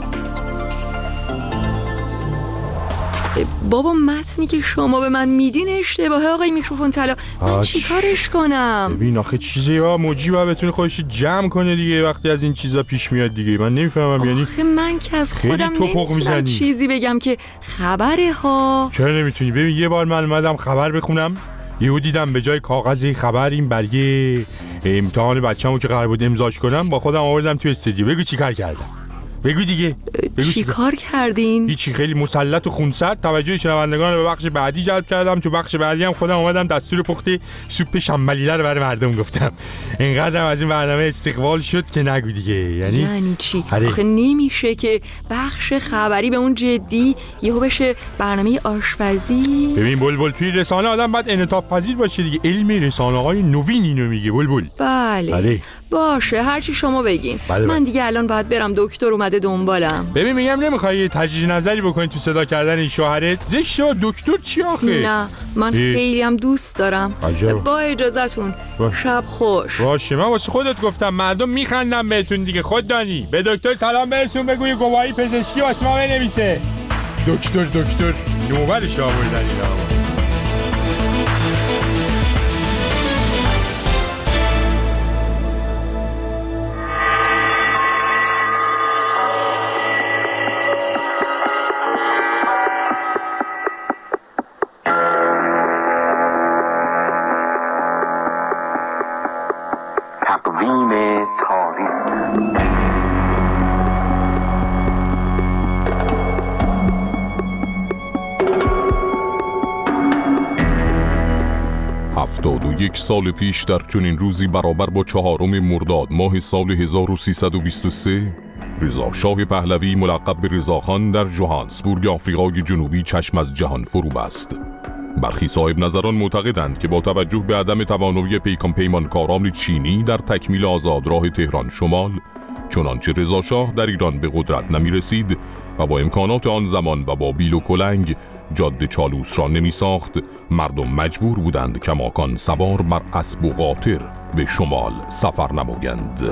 بابا متنی که شما به من میدین اشتباهه آقای میکروفون طلا. من چی کارش کنم؟ ببین آخه چیزی موجی باید بتونه خودش جمع کنه دیگه وقتی از این چیزا پیش میاد دیگه. من نمیفهمم یعنی آخه من که از خودم نمیتونم چیزی بگم که خبره ها. چرا نمیتونی؟ ببین یه بار من اومدم خبر بخونم یهو دیدم به جای کاغذ خبر این برگه امتحان بچه‌مو که قرار بود امضاش کنم با خودم آوردم تو استودیو. بگو چی کار کردم؟ بگو دیگه. چی کار کردین؟ هیچی، خیلی مسلط و خونسرد توجه شنوندگان رو به بخش بعدی جلب کردم. تو بخش بعدی هم خودم اومدم دستور پخت سوپ شنبلیله رو برای مردم گفتم. اینقدر از این برنامه استقبال شد که نگو دیگه. یعنی چی؟ آخه نمیشه که بخش خبری به اون جدی یهو بشه برنامه آشپزی. ببین بلبل توی رسانه آدم باید انعطاف پذیر باشه دیگه. علم رسانه‌های نوین اینو میگه بلبل. بله. باشه هرچی شما بگین. من دیگه الان باید برم، دکتر اومده دنبالم. ببین میگم نمیخوای تجدید نظری بکنی تو صدا کردن این شوهرت؟ زشته. دکتر چی آخه؟ نه من خیلی هم دوست دارم. با اجازهتون شب خوش. باشه من واسه خودت گفتم، مردم میخندن بهتون دیگه. خود دانی. به دکتر سلام برسون، بگو یه گواهی پزشکی واسه ما بنویسه. دکتر نوبرش آوردن اینا. تقویم تاریخ 71 سال پیش در چنین روزی برابر با 4 مرداد ماه سال 1323 رضا شاه پهلوی ملقب به رضاخان در جوهانسبورگ آفریقای جنوبی چشم از جهان فرو بست. برخی صاحب نظران معتقدند که با توجه به عدم توانایی پیمانکاران چینی در تکمیل آزادراه تهران شمال، چنانچه رضا شاه در ایران به قدرت نمی رسید و با امکانات آن زمان و با بیل و کلنگ جاده چالوس را نمی ساخت، مردم مجبور بودند کماکان سوار بر اسب و قاطر به شمال سفر نمایند.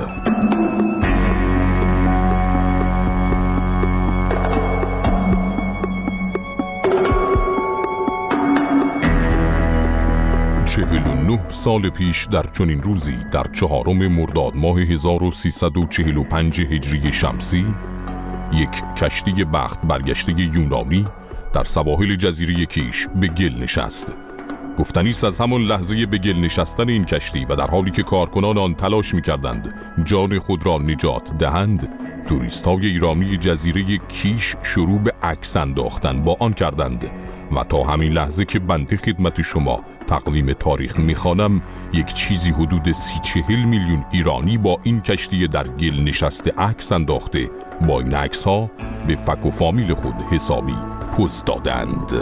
نه سال پیش در چنین روزی در 4 مرداد ماه 1345 هجری شمسی یک کشتی بخت برگشته یونانی در سواحل جزیره کیش به گل نشست. گفتنیست از همان لحظه به گل نشستن این کشتی و در حالی که کارکنان آن تلاش می‌کردند جان خود را نجات دهند، توریست‌های ایرانی جزیره کیش شروع به عکس انداختن با آن کردند و تا همین لحظه که بنده خدمت شما تقویم تاریخ میخوانم یک چیزی حدود 30-40 میلیون ایرانی با این کشتی در گل نشسته عکس انداخته با این عکس ها به فک و فامیل خود حسابی پوز دادند.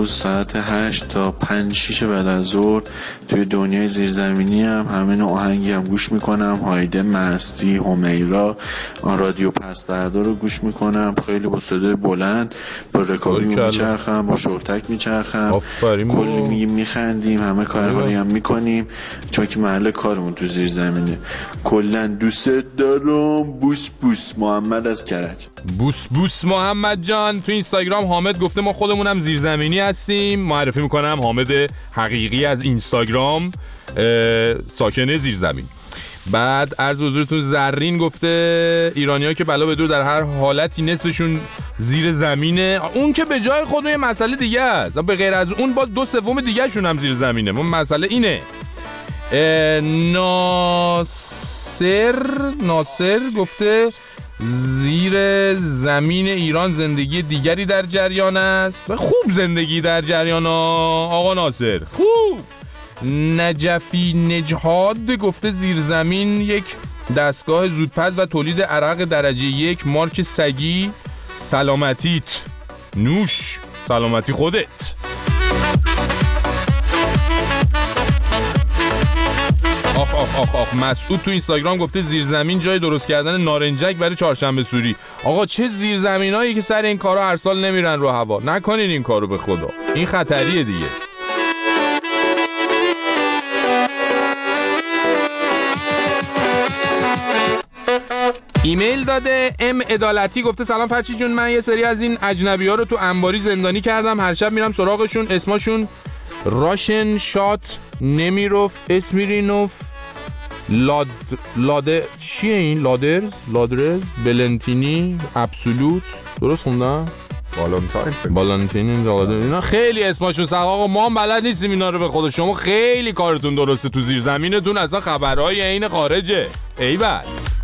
روز ساعت 8 تا 5-6 بعد از ظهر توی دنیای زیرزمینی هم همه نوع آهنگی هم گوش میکنم. هایده، مستی، همیرا، رادیو پس‌دردا رو گوش میکنم. خیلی با صدای بلند با رکابی میچرخم، با شورتک میچرخم، کلی میخندیم، همه کارهایی هم میکنیم چون که محل کارمون تو زیرزمینه. کلا دوست دارم. بوس بوس محمد از کرج. بوس بوس محمد جان. تو اینستاگرام حامد گفته ما خودمونم زیرزمینی هستیم. معرفی میکنم حامد حقیقی از اینستاگرام، ساکن زیرزمین. بعد عرض حضورتون زرین گفته ایرانی‌ها که بلا بدور در هر حالتی نصفشون زیر زمینه. اون که به جای خود یه مسئله دیگه است، به غیر از اون باز 2/3 دیگه شون هم زیر زمینه. من مسئله اینه. ناصر گفته زیر زمین ایران زندگی دیگری در جریان است. خوب زندگی در جریان آقا ناصر، خوب. نجفی نجهاد گفته زیرزمین یک دستگاه زودپز و تولید عرق درجه 1 مارک سگی. سلامتیت نوش، سلامتی خودت. آخ مسعود تو اینستاگرام گفته زیرزمین جای درست کردن نارنجک برای چهارشنبه سوری. آقا چه زیرزمینایی که سر این کارا هر سال نمیرن رو هوا. نکنین این کارو به خدا، این خطریه دیگه. ایمیل داده ام عدالتی گفته سلام فرشید جون، من یه سری از این اجنبی‌ها رو تو انباری زندانی کردم. هر شب میرم سراغشون. اسمشون راشن شات، نمیروف، اسمیرینوف، لاده چیه این؟ لادرز، بلنتینی، ابسولوت. درست خوندم؟ بالانتین اینا خیلی اسمشون سخت. آقا ما هم بلد نیستیم اینا رو به خود. شما خیلی کارتون درسته تو زیر زمینتون، اصلا خبرهای عین خارجه. ایول.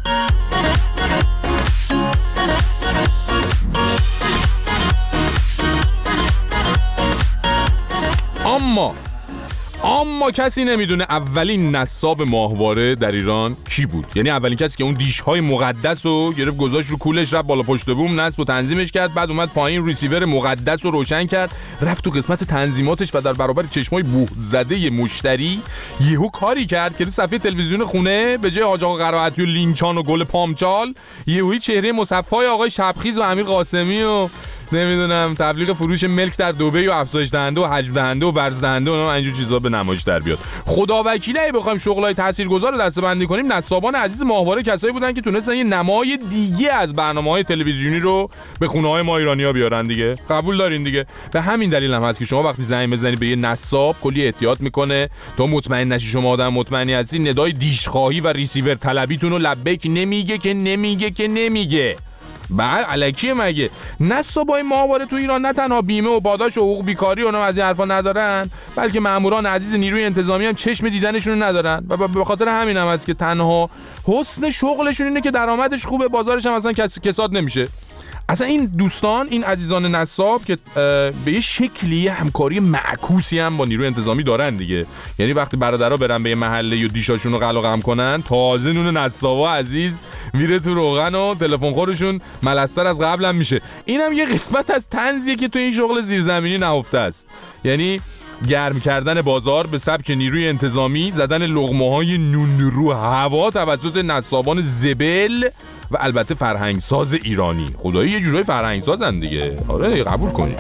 اما کسی نمیدونه اولین نصاب ماهواره در ایران کی بود. یعنی اولین کسی که اون دیش‌های مقدس رو گرفت گذاشت رو کولش، رفت بالا پشت بوم نصب و تنظیمش کرد، بعد اومد پایین ریسیور مقدس رو روشن کرد، رفت تو قسمت تنظیماتش و در برابر چشمای بوه زده مشتری یهو کاری کرد که تو صفحه تلویزیون خونه به جای حاج آقا قرائتی و لینچان و گل پامچال یهویی چهره مصفای آقای شبخیز و امیر قاسمی و نمیدونم تبلیغ فروش ملک در دبی و افزایش دهنده و حجم دهنده و ورز دهنده و اینجور چیزا به نمایش در بیاد. خدا وکیلی اگه بخوایم شغلای تاثیرگذار رو دسته‌بندی کنیم، نصابان عزیز ماهواره کسایی بودن که تونستن یه نمای دیگه از برنامه‌های تلویزیونی رو به خونه‌های ما ایرانی‌ها بیارن دیگه. قبول دارین دیگه. به همین دلیل هم هست که شما وقتی زنگ بزنی به یه نصاب کلی احتیاط میکنه تا مطمئن نشی شما آدم مطمئنی هستی، ندای دیشخواهی و ریسیور طلبیتون رو لبیک نمیگه. بعد الکیه مگه؟ نصابای ماهواره تو ایران نه تنها بیمه و پاداش و حقوق بیکاری و از این حرفا ندارن، بلکه ماموران عزیز نیروی انتظامی هم چشم دیدنشون ندارن و به خاطر همین هم هست که تنها حسن شغلشون اینه که درآمدش خوبه، بازارش هم اصلا کساد نمیشه. اصلا این دوستان، این عزیزان نصاب که به یه شکلی همکاری معکوسی هم با نیروی انتظامی دارن دیگه. یعنی وقتی برادرها برن به یه محله یا دیشاشون رو قلقم کنن، تازه نون نصابا عزیز میره تو روغن و تلفن خورشون ملستر از قبل هم میشه. اینم یه قسمت از طنزیه که تو این شغل زیرزمینی نهفته است. یعنی گرم کردن بازار به سبک نیروی انتظامی، زدن لقمه‌های نون رو هوا توسط نصابان زبل و البته فرهنگساز ایرانی. خدایی یه جورای فرهنگسازن دیگه. آره قبول کنید.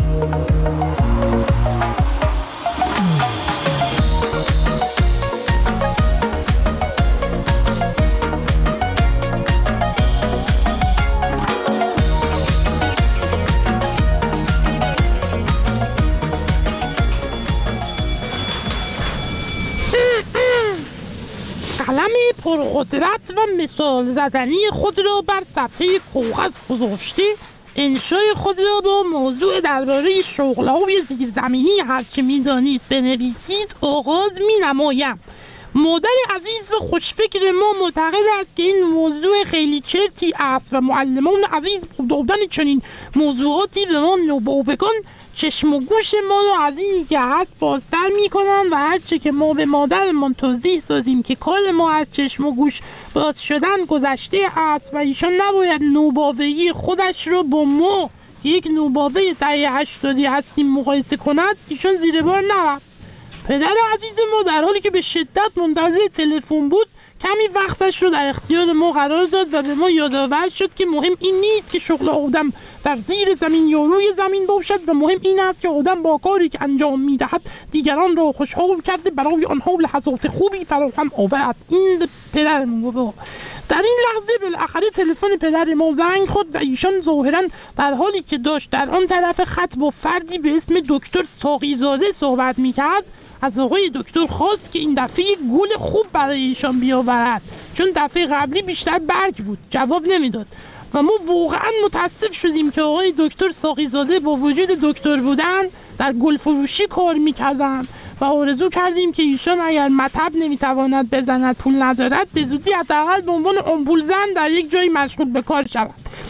قلم پرقدرت و مثال زدنی خود را بر صفحه کاغذ گذاشته، انشای خود را با موضوع درباره شغل‌های زیرزمینی هرچه می‌دانید بنویسید آغاز می‌نمایم. مادر عزیز و خوشفکر ما معتقد است که این موضوع خیلی چرتی است و معلمان عزیز با دادن چنین موضوعاتی به ما نوباوگان چشم و گوش ما رو از اینی که هست بازتر میکنن و هرچه که ما به مادرمان توضیح دادیم که کار ما از چشم و گوش باز شدن گذشته است و ایشان نباید نوباوگی خودش رو با ما که یک نوباوه دهه 80 هستیم مقایسه کند، ایشان زیر بار نرفت. پدر عزیز ما در حالی که به شدت منتظر تلفن بود کمی وقتش رو در اختیار ما قرار داد و به ما یادآور شد که مهم این نیست که شغل آدم در زیر زمین یا روی زمین باشد و مهم این است که آدم با کاری که انجام میدهد دیگران را خوشحال کرده برای آنها لحظات خوبی فراهم آورد. این پدرمون بابا. در این لحظه بالاخره تلفن پدر ما زنگ خورد و ایشان ظاهرا در حالی که داشت در آن طرف خط با فردی به اسم دکتر ساقی‌زاده صحبت میکرد از آقای دکتر خواست که این دفعه گل خوب برای ایشان بیاورد، چون دفعه قبلی بیشتر برگ بود، جواب نمیداد و ما واقعا متاسف شدیم که آقای دکتر ساقی‌زاده با وجود دکتر بودن در گل فروشی کار میکردن و آرزو کردیم که ایشان اگر مطب نمیتواند بزند، پول ندارد، به زودی حداقل به عنوان آمپول زن در یک جایی مشغول به کار شود.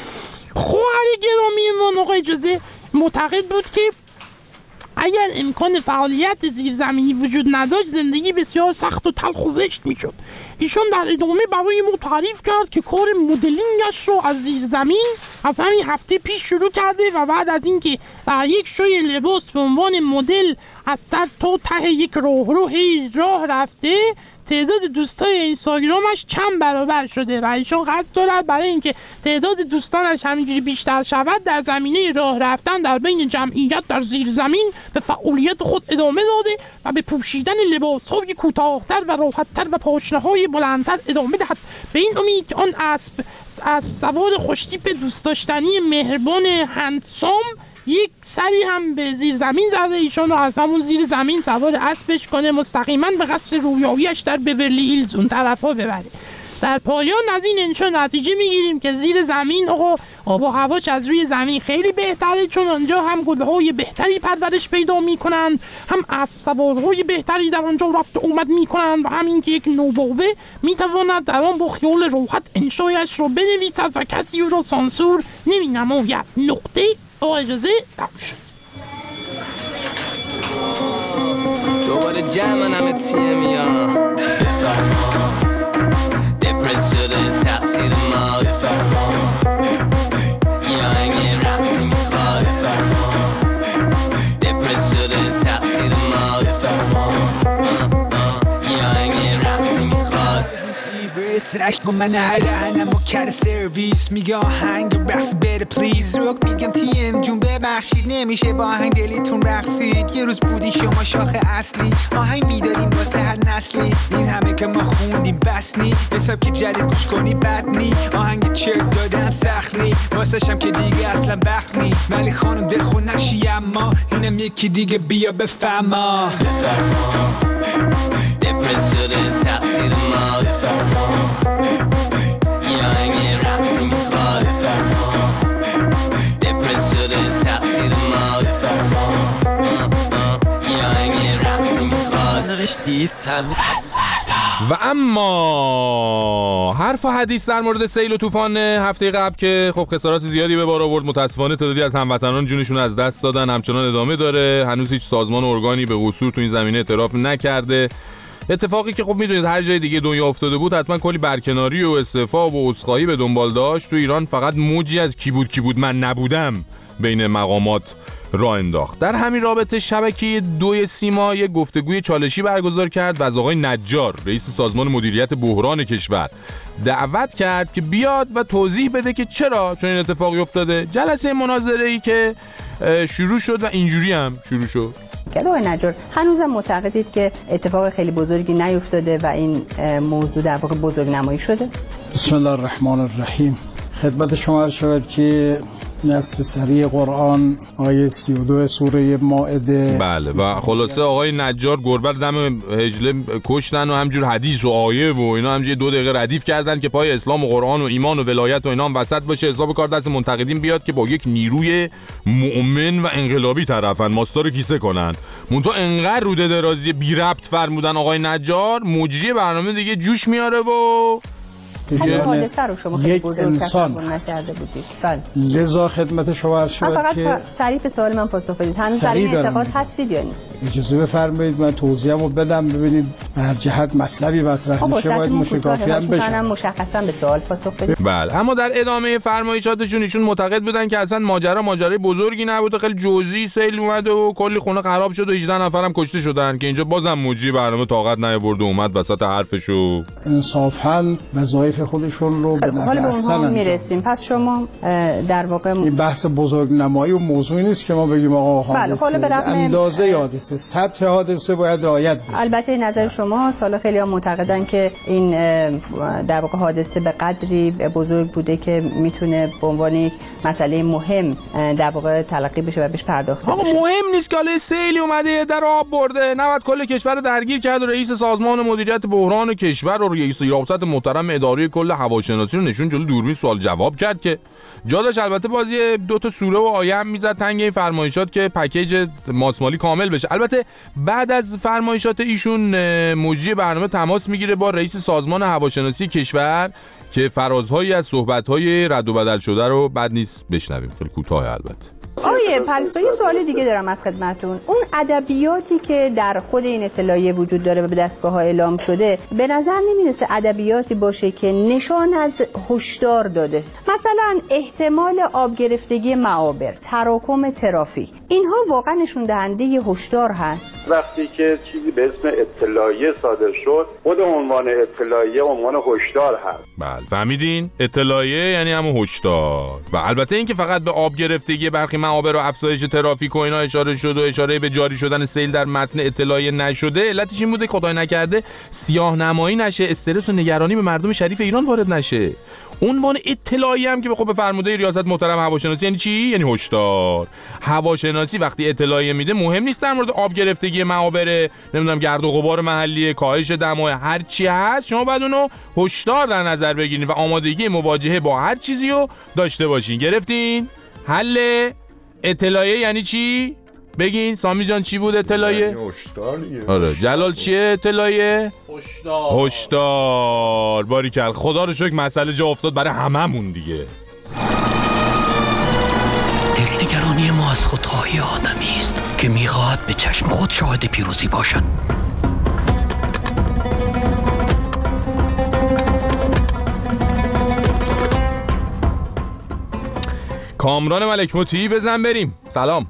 خواهر گرامی ما آقای اجازه معتقد بود که اگر امکان فعالیت زیرزمینی وجود نداشت زندگی بسیار سخت و تلخ و زشت میشد. ایشان در ادامه برای ما تعریف کرد که کار مدلینگش رو از زیرزمین از همین هفته پیش شروع کرده و بعد از اینکه در یک شوی لباس به عنوان مدل از سر تا ته یک راهرو راه رفته، تعداد دوستای اینستاگرامش چند برابر شده و ایشان قصد دارد برای اینکه تعداد دوستانش همینجوری بیشتر شود در زمینه راه رفتن در بین جمعیت در زیر زمین به فعالیت خود ادامه داده و به پوشیدن لباس‌های کوتاه‌تر و راحت‌تر و پاشنه‌های بلندتر ادامه دهد، به این امید که آن اسب سوار خوشتیپ دوست داشتنی مهربان هندسام یک سری هم به زیر زمین زده ایشون رو از همون زیر زمین سوار اسبش کنه مستقیما به قصر رویاییش در بیورلی هیلز اون طرفا ببره. در پایان از این انشا نتیجه میگیریم که زیر زمین آب و هواش از روی زمین خیلی بهتره، چون آنجا هم گلهای بهتری پرورش پیدا میکنن، هم اسب سوارهای بهتری در آنجا رفت اومد میکنن و همین که یک نوباوه میتواند در آن با خیال راحت انشایش رو بنویسد و کسی او را سانسور نمینماید. نقطه. با اجازه تموم شد. دوباره جمعم تیم یا دپرس شده تقصیر ما یا این رقصی میخواد دپرس شده تقصیر ما یا این رقصی میخواد سرش کن من هنم و کر سرویس میگه آهنگ رقص بره پلیز روک میگم تیم جون ببخشید نمیشه با آهنگ دلیتون رقصید، یه روز بودی شما شاخ اصلی آهنگ میدادیم واسه هر نسلی، این همه که ما خوندیم بس نی حساب که جدید گوش کنی بد نی آهنگ چرک دادن سخت نی واسه شم که دیگه اصلا بخت نی ولی خانم دلخون نشی اما اینم یکی دیگه بیا بفهما دپرس شده تقصیر ما یا این رقصی میخواد دپرس شده تقصیر ما یا این رقصی میخواد و اما حرف و حدیث در مورد سیل و طوفان هفته قبل که خب خسارات زیادی به بار آورد، متاسفانه تعدادی از هموطنان جونشون از دست دادن، همچنان ادامه داره. هنوز هیچ سازمان و ارگانی به قصور تو این زمینه اعتراف نکرده. اتفاقی که خب میدونید هر جای دیگه دنیا افتاده بود حتما کلی برکناری و استعفا و عذرخواهی به دنبال داشت. تو ایران فقط موجی از کی بود من نبودم بین مقامات راه انداخت. در همین رابطه شبکه 2 سیما یک گفتگوی چالشی برگزار کرد و از آقای نجار رئیس سازمان مدیریت بحران کشور دعوت کرد که بیاد و توضیح بده که چرا چون این اتفاقی افتاده. جلسه مناظره‌ای که شروع شد و اینجوری هم شروع شد. آقای نجار هنوزم معتقدید که اتفاق خیلی بزرگی نیفتاده و این موضوع در واقع بزرگنمایی شده؟ بسم الله الرحمن الرحیم. خدمت شما عرض شود که نص سری قرآن آیه 32 سوره مائده. بله و خلاصه آقای نجار گربه دم هجله کشتن و همجور حدیث و آیه و اینا همجوری 2 دقیقه ردیف کردن که پای اسلام و قرآن و ایمان و ولایت و اینا هم وسط باشه، حساب کار دست منتقدین بیاد که با یک نیروی مؤمن و انقلابی طرفن ماستا رو کیسه کنن. منتها انقدر روده درازی بی ربط فرمودن آقای نجار مجری برنامه دیگه جوش میاره و حادثه رو شما خیلی بزرگ تصور نکرده بودید. بله. لذا خدمت شما عرض شد که سریع به سوال من پاسخ بدید. هنوز در این اعتقاد هستید یا نیست؟ اجازه بفرمایید من توضیحمو بدم ببینید هر جهت مطلبی مطرح میشه باید مشکافی هم بشه. مشخصا به سوال پاسخ بدید. بله، اما در ادامه فرمایشاتشون ایشون معتقد بودن که اصلا ماجرای بزرگی نبود، خیلی جزئی سیل اومد و کلی خونه خراب شد و 18 نفرم کشته شدن که اینجا بازم مجری برنامه طاقت نیاورد و اومد وسط حرفشو. انصافاً وظایف خودشون رو به نحو احسن میرسیم. پس شما در واقع این بحث بزرگنمایی و موضوعی نیست که ما بگیم آقا حادثه اندازه حادثه سطح حادثه باید رعایت بشه. البته نظر شما حالا خیلی ها معتقدن که این در واقع حادثه به قدری بزرگ بوده که میتونه به عنوان یک مسئله مهم در واقع تلقی بشه و بهش پرداخته بشه. آقا مهم نیست که حالا سیلی اومده در آب برده، نباید کل کشور رو درگیر کرد و رئیس سازمان مدیریت بحران کشور و رئیس ریاست محترم اداره کل هواشناسی رو نشون جلو دوربین سوال جواب کرد که جا داشت البته بازی 2 تا سوره و آیه هم میزد تنگ این فرمایشات که پکیج ماسمالی کامل بشه. البته بعد از فرمایشات ایشون مجری برنامه تماس میگیره با رئیس سازمان هواشناسی کشور که فرازهایی از صحبت‌های رد و بدل شده رو بد نیست بشنویم. خیلی کوتاه البته. آقای پرستو یه سوال دیگه دارم از خدمتتون. اون ادبیاتی که در خود این اطلاعیه وجود داره و به دستگاه‌ها اعلام شده به نظر نمی‌رسه ادبیاتی باشه که نشان از هشدار داده، مثلا احتمال آب گرفتگی معابر، تراکم ترافیک، اینها واقعا نشون دهنده هشدار هست؟ وقتی که چیزی به اسم اطلاعیه صادر شد خود عنوان اطلاعیه عنوان هشدار هست. بله فهمیدین؟ اطلاعیه یعنی همون هشدار. و البته این که فقط به آب گرفتگی برخی معابر و افزایش ترافیک و اینا اشاره شد و اشاره به جاری شدن سیل در متن اطلاعیه نشده، علتش این بوده خدای نکرده سیاه نمایی نشه، استرس و نگرانی به مردم شریف ایران وارد نشه. عنوان اطلاعیه هم که به فرموده ریاست محترم هواشناسی یعنی چی؟ یعنی هشدار. هواشناسی وقتی اطلاعیه میده مهم نیست در مورد آب گرفتگی معابر، نمیدونم گرد و غبار محلی، کاهش دمای، هر چی هست شما باید اونو هشدار در نظر بگیرید و آمادگی مواجهه با هر چیزی رو داشته باشین. گرفتین؟ حل اطلاعیه یعنی چی؟ بگین سامی جان چی بود اطلاعیه؟ هشدار دیگه. آره جلال چیه اطلاعیه؟ هشدار. باریکل. خدا رو شکر مسئله جا افتاد برای هممون دیگه. دلنگرانی ما از خودخواهی آدمی است که میخواهد به چشم خود شاهد پیروزی باشد. کامران ملک مطیعی بزن بریم. سلام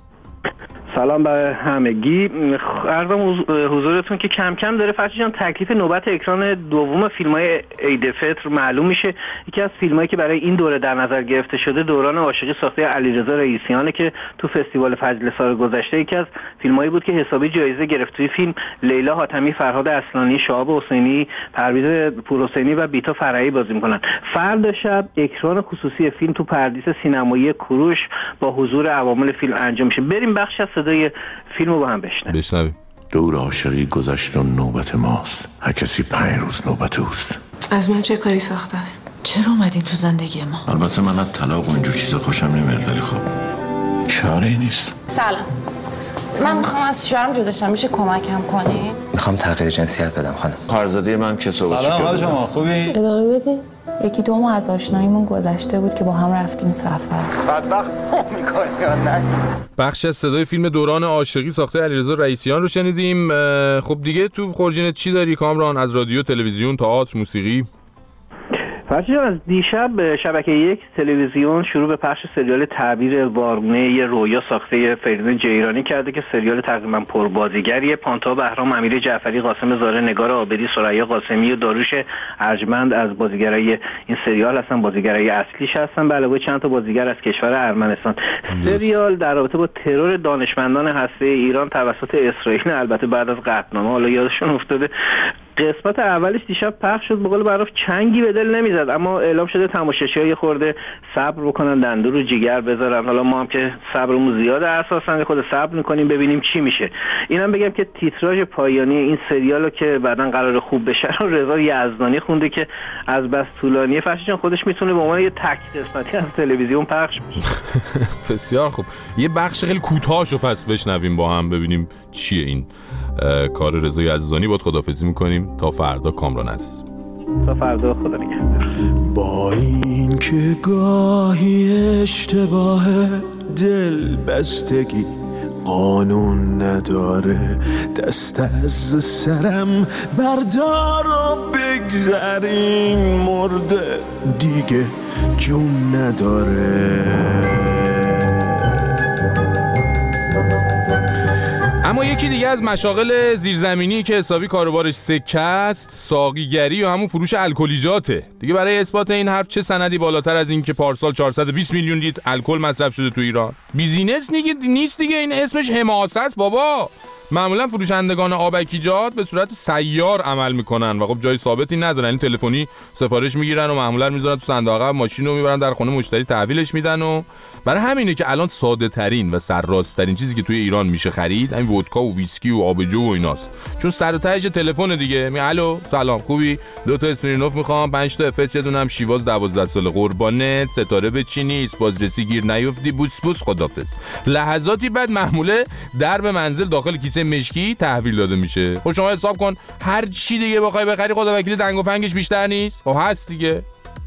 به همگی. عرضم حضورتون که کم کم داره فرشی جان تکلیف نوبت اکران دوم فیلم‌های عید فطر معلوم میشه. یکی از فیلمایی که برای این دوره در نظر گرفته شده دوران عاشقی ساخته علیرضا رئیسیانه که تو فستیوال فجر سال گذشته یکی از فیلمایی بود که حسابی جایزه گرفت. توی فیلم لیلا حاتمی، فرهاد اصلانی، شهاب حسینی، پرویز پورحسینی و بیتا فرعی بازی میکنن. فردا شب اکران خصوصی فیلم تو پردیس سینمایی کوروش با حضور عوامل فیلم انجام میشه. بریم بخش از صدای فیلمو با هم بشنویم. دور عاشقی گذشت و نوبت ماست. هر کسی 5 روز نوبت اوست. از من چه کاری ساخته است؟ چرا اومدین تو زندگی ما؟ البته من از طلاق و اینجور چیزا خوشم نمیاد ولی خب چاره نیست. سلام، من میخوام از شوهرم جدا شم، میشه کمکم کنی؟ میخوام تغییر جنسیت بدم خانم. خواهرزاده من که صبح سلام، حال شما خوبی؟ ادامه بدین. 1-2 ماه از آشناییمون گذشته بود که با هم رفتیم سفر. بدبخت میکنی یا نه؟ بخش از صدای فیلم دوران عاشقی ساخته علیرضا رئیسیان رو شنیدیم. خب دیگه تو خورجینت چی داری کامران؟ از رادیو، تلویزیون، تئاتر، موسیقی؟ فرشی جان، از دیشب شبکه 1 تلویزیون شروع به پخش سریال تعبیر وارونه رویا ساخته فریدون جیرانی کرده که سریال تقریبا پربازیگریه. پانتا بهرام، امیر جعفری، قاسم زاره، نگار عابدی، ثریا قاسمی و داروش ارجمند از بازیگرای این سریال هستن، بازیگرای اصلیش هستن، به علاوه چند تا بازیگر از کشور ارمنستان. سریال در رابطه با ترور دانشمندان هسته ایران توسط اسرائیل، البته بعد از قطعنامه، حالا یادشون افتاده. قسمت اولش دیشب پخش شد، به قول معروف چنگی به دل نمیزد، اما اعلام شده تماشاگرها یه خورده صبر بکنن، دنده رو جیگر بذارن. حالا ما هم که صبرمون زیاده اساسا خود صبر میکنیم ببینیم چی میشه. اینم بگم که تیتراژ پایانی این سریالو که بعدن قرار خوب بشه رو رضا یزدانی خونده که از بس طولانیه فرشی جان خودش میتونه به عنوان یه تک قسمتی از تلویزیون پخش بشه. بسیار خوب، یه بخش خیلی کوتاهشو پس بشنویم با هم ببینیم چیه این کار رضا یزدانی. باید خداحافظی میکنیم تا فردا کامران عزیز. تا فردا، خدا نگهدار. با این که گاهی اشتباه دل بستگی قانون نداره، دست از سرم بردار و بگذریم، مرده دیگه جون نداره. اما یکی دیگه از مشاغل زیرزمینی که حسابی کاروبارش سکه است، ساقیگری و همون فروش الکلیجاته. دیگه برای اثبات این حرف چه سندی بالاتر از این که پارسال 420 میلیون لیتر الکل مصرف شده تو ایران؟ بیزینس نیست دیگه، این اسمش حماسه است بابا. معمولا فروشندگان آبکیجات به صورت سیار عمل میکنن و خب جای ثابتی ندارن، این تلفنی سفارش میگیرن و معمولا میذارن تو صندوق عقب ماشین رو میبرن در خونه مشتری تحویلش میدن و برای همینه که الان ساده ترین و سرراست ترین چیزی که توی ایران میشه خرید همین ودکا و ویسکی و آبجو و ایناست، چون سر تهش تلفن دیگه. الو سلام خوبی؟ 2 تا اسمیرنوف میخوام، 5 تا افس، یه دونم شیواز 12 ساله، قربانت، ستاره بچینی، بازرسی گیر نیفتی، بوس بوس خدافظ. لحظاتی بعد محموله درب منزل داخل کیسه مشکی تحویل داده میشه. خب شما حساب کن هر چی دیگه بخوای بخری خدا وکیل دنگ و فنگش بیشتر نیست؟ خب هست دیگه.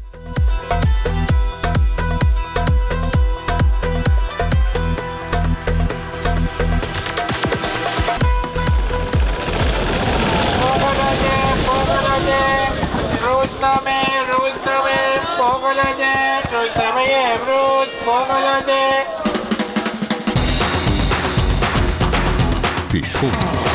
روزنامه امروز فوق‌العاده. پیشخوب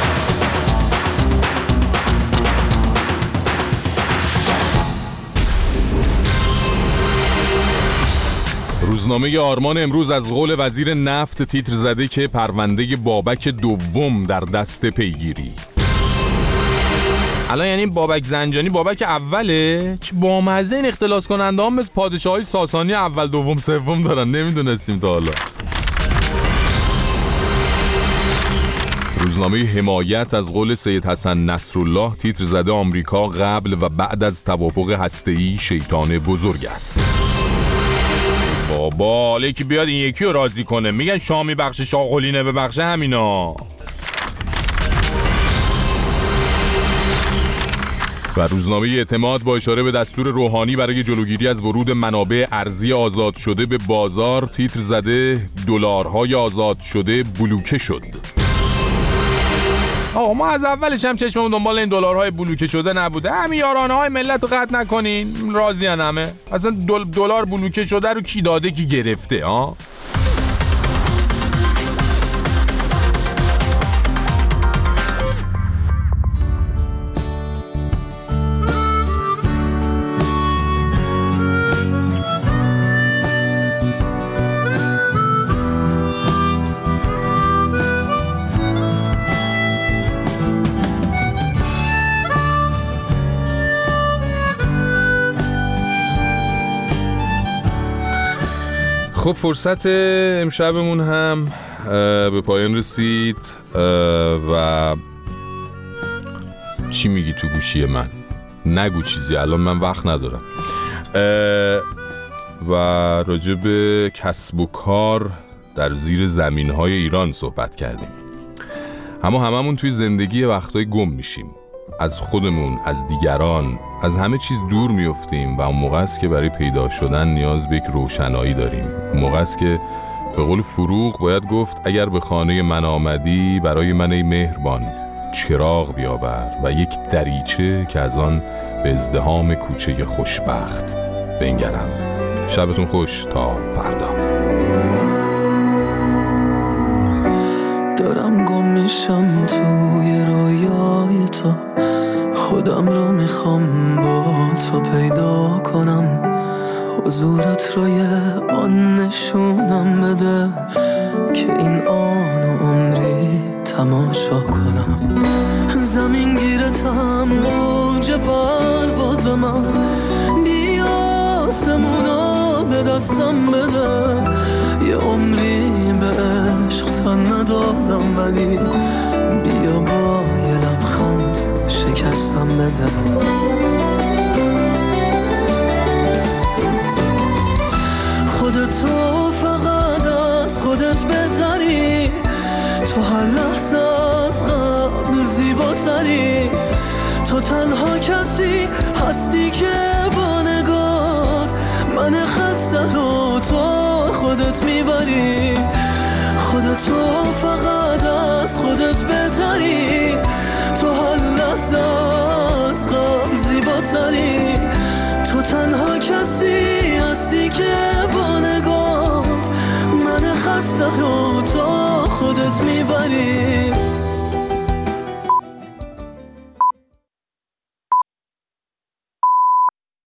روزنامه آرمان امروز از قول وزیر نفت تیتر زده که پرونده بابک دوم در دست پیگیری. الان یعنی بابک زنجانی بابک اوله؟ چه بامزه، این اختلاس کننده هم مثل پادشاهی ساسانی اول دوم سوم دارن، نمیدونستیم تا حالا. روزنامه حمایت از قول سید حسن نصرالله تیتر زده آمریکا قبل و بعد از توافق هسته‌ای شیطان بزرگ است. بابا حالا یکی بیاد این یکی رو راضی کنه، میگن شامی بخش شاغلینه به بخش همینا. و روزنامه اعتماد با اشاره به دستور روحانی برای جلوگیری از ورود منابع ارزی آزاد شده به بازار تیتر زده دلارهای آزاد شده بلوکه شد. آقا ما از اولش هم چشممون دنبال این دلارهای بلوکه شده نبوده؟ همین یارانه های ملت رو قطع نکنین، راضیان همه. اصلا دلار بلوکه شده رو کی داده کی گرفته ها؟ خب فرصت امشبمون هم به پایان رسید و چی میگی تو گوشی من؟ نگو چیزی، الان من وقت ندارم. و راجع به کسب و کار در زیر زمین‌های ایران صحبت کردیم. هممون توی زندگی وقتای گم میشیم، از خودمون، از دیگران، از همه چیز دور میافتیم و اون موقع است که برای پیدا شدن نیاز به یک روشنایی داریم. اون موقع است که به قول فروغ باید گفت اگر به خانه من آمدی برای من ای مهربان چراغ بیاور و یک دریچه که از آن به ازدحام کوچه خوشبخت بنگرم. شبتون خوش تا فردا. دارم گم میشم توی رویای تو، خودم رو میخوام با تو پیدا کنم، حضورت رو یه آن نشونم بده که این آن و عمری تماشا کنم. زمین گیرتم موج پرواز من، بیا آسمونا به دستم بده، یه عمری به عشق تن ندادم ولی بیا با یه لبخند شکستم بده. خودتو فقط از خودت بهتری، تو هر لحظه از قبل زیباتری، تو تنها کسی هستی که با نگات من خسته رو تو خودت میبری، خودتو فقط از خودت بهتری، تو هر لحظه از قبل زیباتری، تو تنها کسی هستی که با نگات من خسته رو تو خودت میبری.